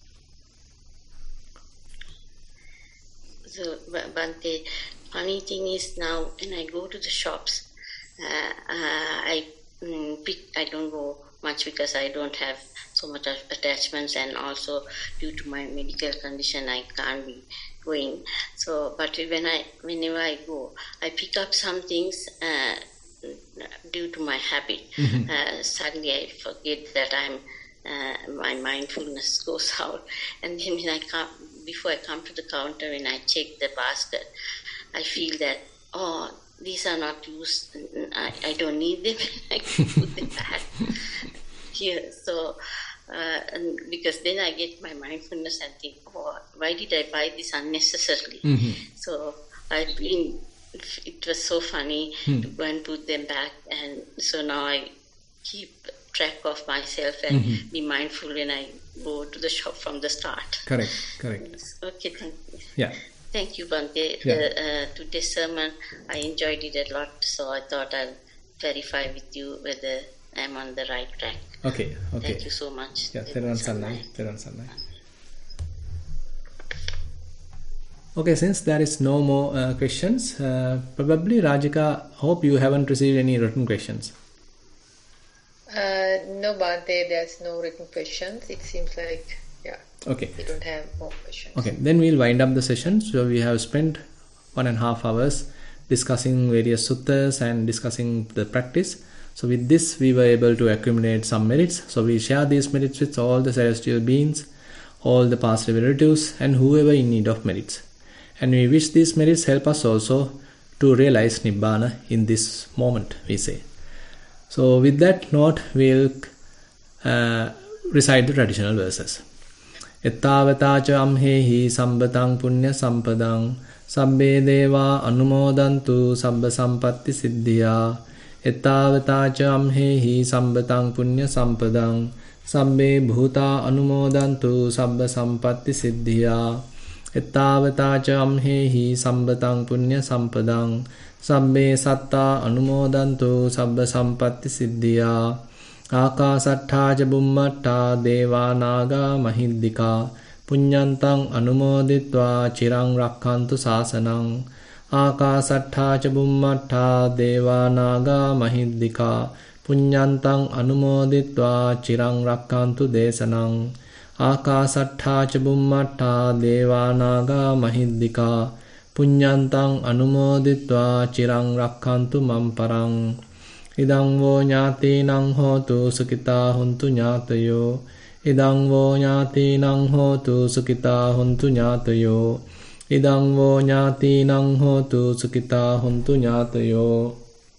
So, Bhante, funny thing is now when I go to the shops, I don't go much because I don't have so much attachments, and also due to my medical condition I can't be going. So, but whenever I go, I pick up some things due to my habit. Suddenly I forget that my mindfulness goes out, and then when before I come to the counter, when I check the basket, I feel that these are not used. I don't need them. I can put them back here. So, because then I get my mindfulness and think, oh, why did I buy this unnecessarily? So it was so funny to go and put them back. And so now I keep track of myself and be mindful when I go to the shop from the start. Correct. Okay, thank you. Yeah. Thank you, Bhante. Yeah. Today's sermon, I enjoyed it a lot, so I thought I'll verify with you whether I'm on the right track. Okay. Thank you so much. Yeah, okay, since there is no more questions, probably Rajika, hope you haven't received any written questions. No, Bhante, there's no written questions. It seems like, okay, we don't have more questions. Okay, then we'll wind up the session. So we have spent 1.5 hours discussing various suttas and discussing the practice. So with this, we were able to accumulate some merits. So we share these merits with all the celestial beings, all the past relatives, and whoever in need of merits. And we wish these merits help us also to realize Nibbana in this moment, we say. So with that note, we'll recite the traditional verses. Ettavata cha amhehi sambatang punya sampadang sabbe deva anumodantu sabba sampatti siddhya. Ettavata cha amhehi sambatang punya sampadang sabbe bhuta anumodantu sabba sampatti siddhya. Ettavata cha amhehi sambatang punya sampadang sabbe satta anumodantu sabba sampatti siddhya. Akasattha ca bummatta deva naga mahiddika punyantang anumoditva chirang rakkantu sasanang. Akasattha ca bummatta deva naga mahiddika punyantang anumoditva chirang rakkantu desanang. Akasattha ca bummatta deva naga mahiddika punyantang anumoditva chirang rakkantu mamparang. Idang vo ñātīnaṃ hotu sukitā huntu ñātayo. Idang vo ñātīnaṃ hotu sukitā huntu ñātayo. Idang vo ñātīnaṃ hotu sukitā huntu ñātayo.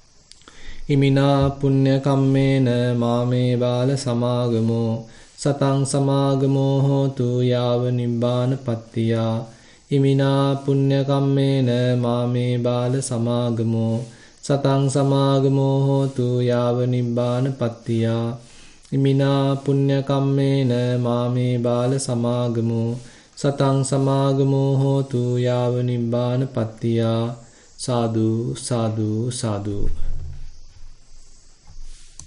Imina punya kammena māme bāla samāgamo. Sataṃ samāgamo hotu yāva nibbāna pattiyā. Imina punya kammena māme bāla samāgamo. Sataṃ samāgamo hotu yāva nibbāna pattiyā. Imina punya kammena māme bāla samāgamo. Sataṃ samāgamo hotu yāva nibbāna pattiyā. Sadhu, sadhu, sadhu.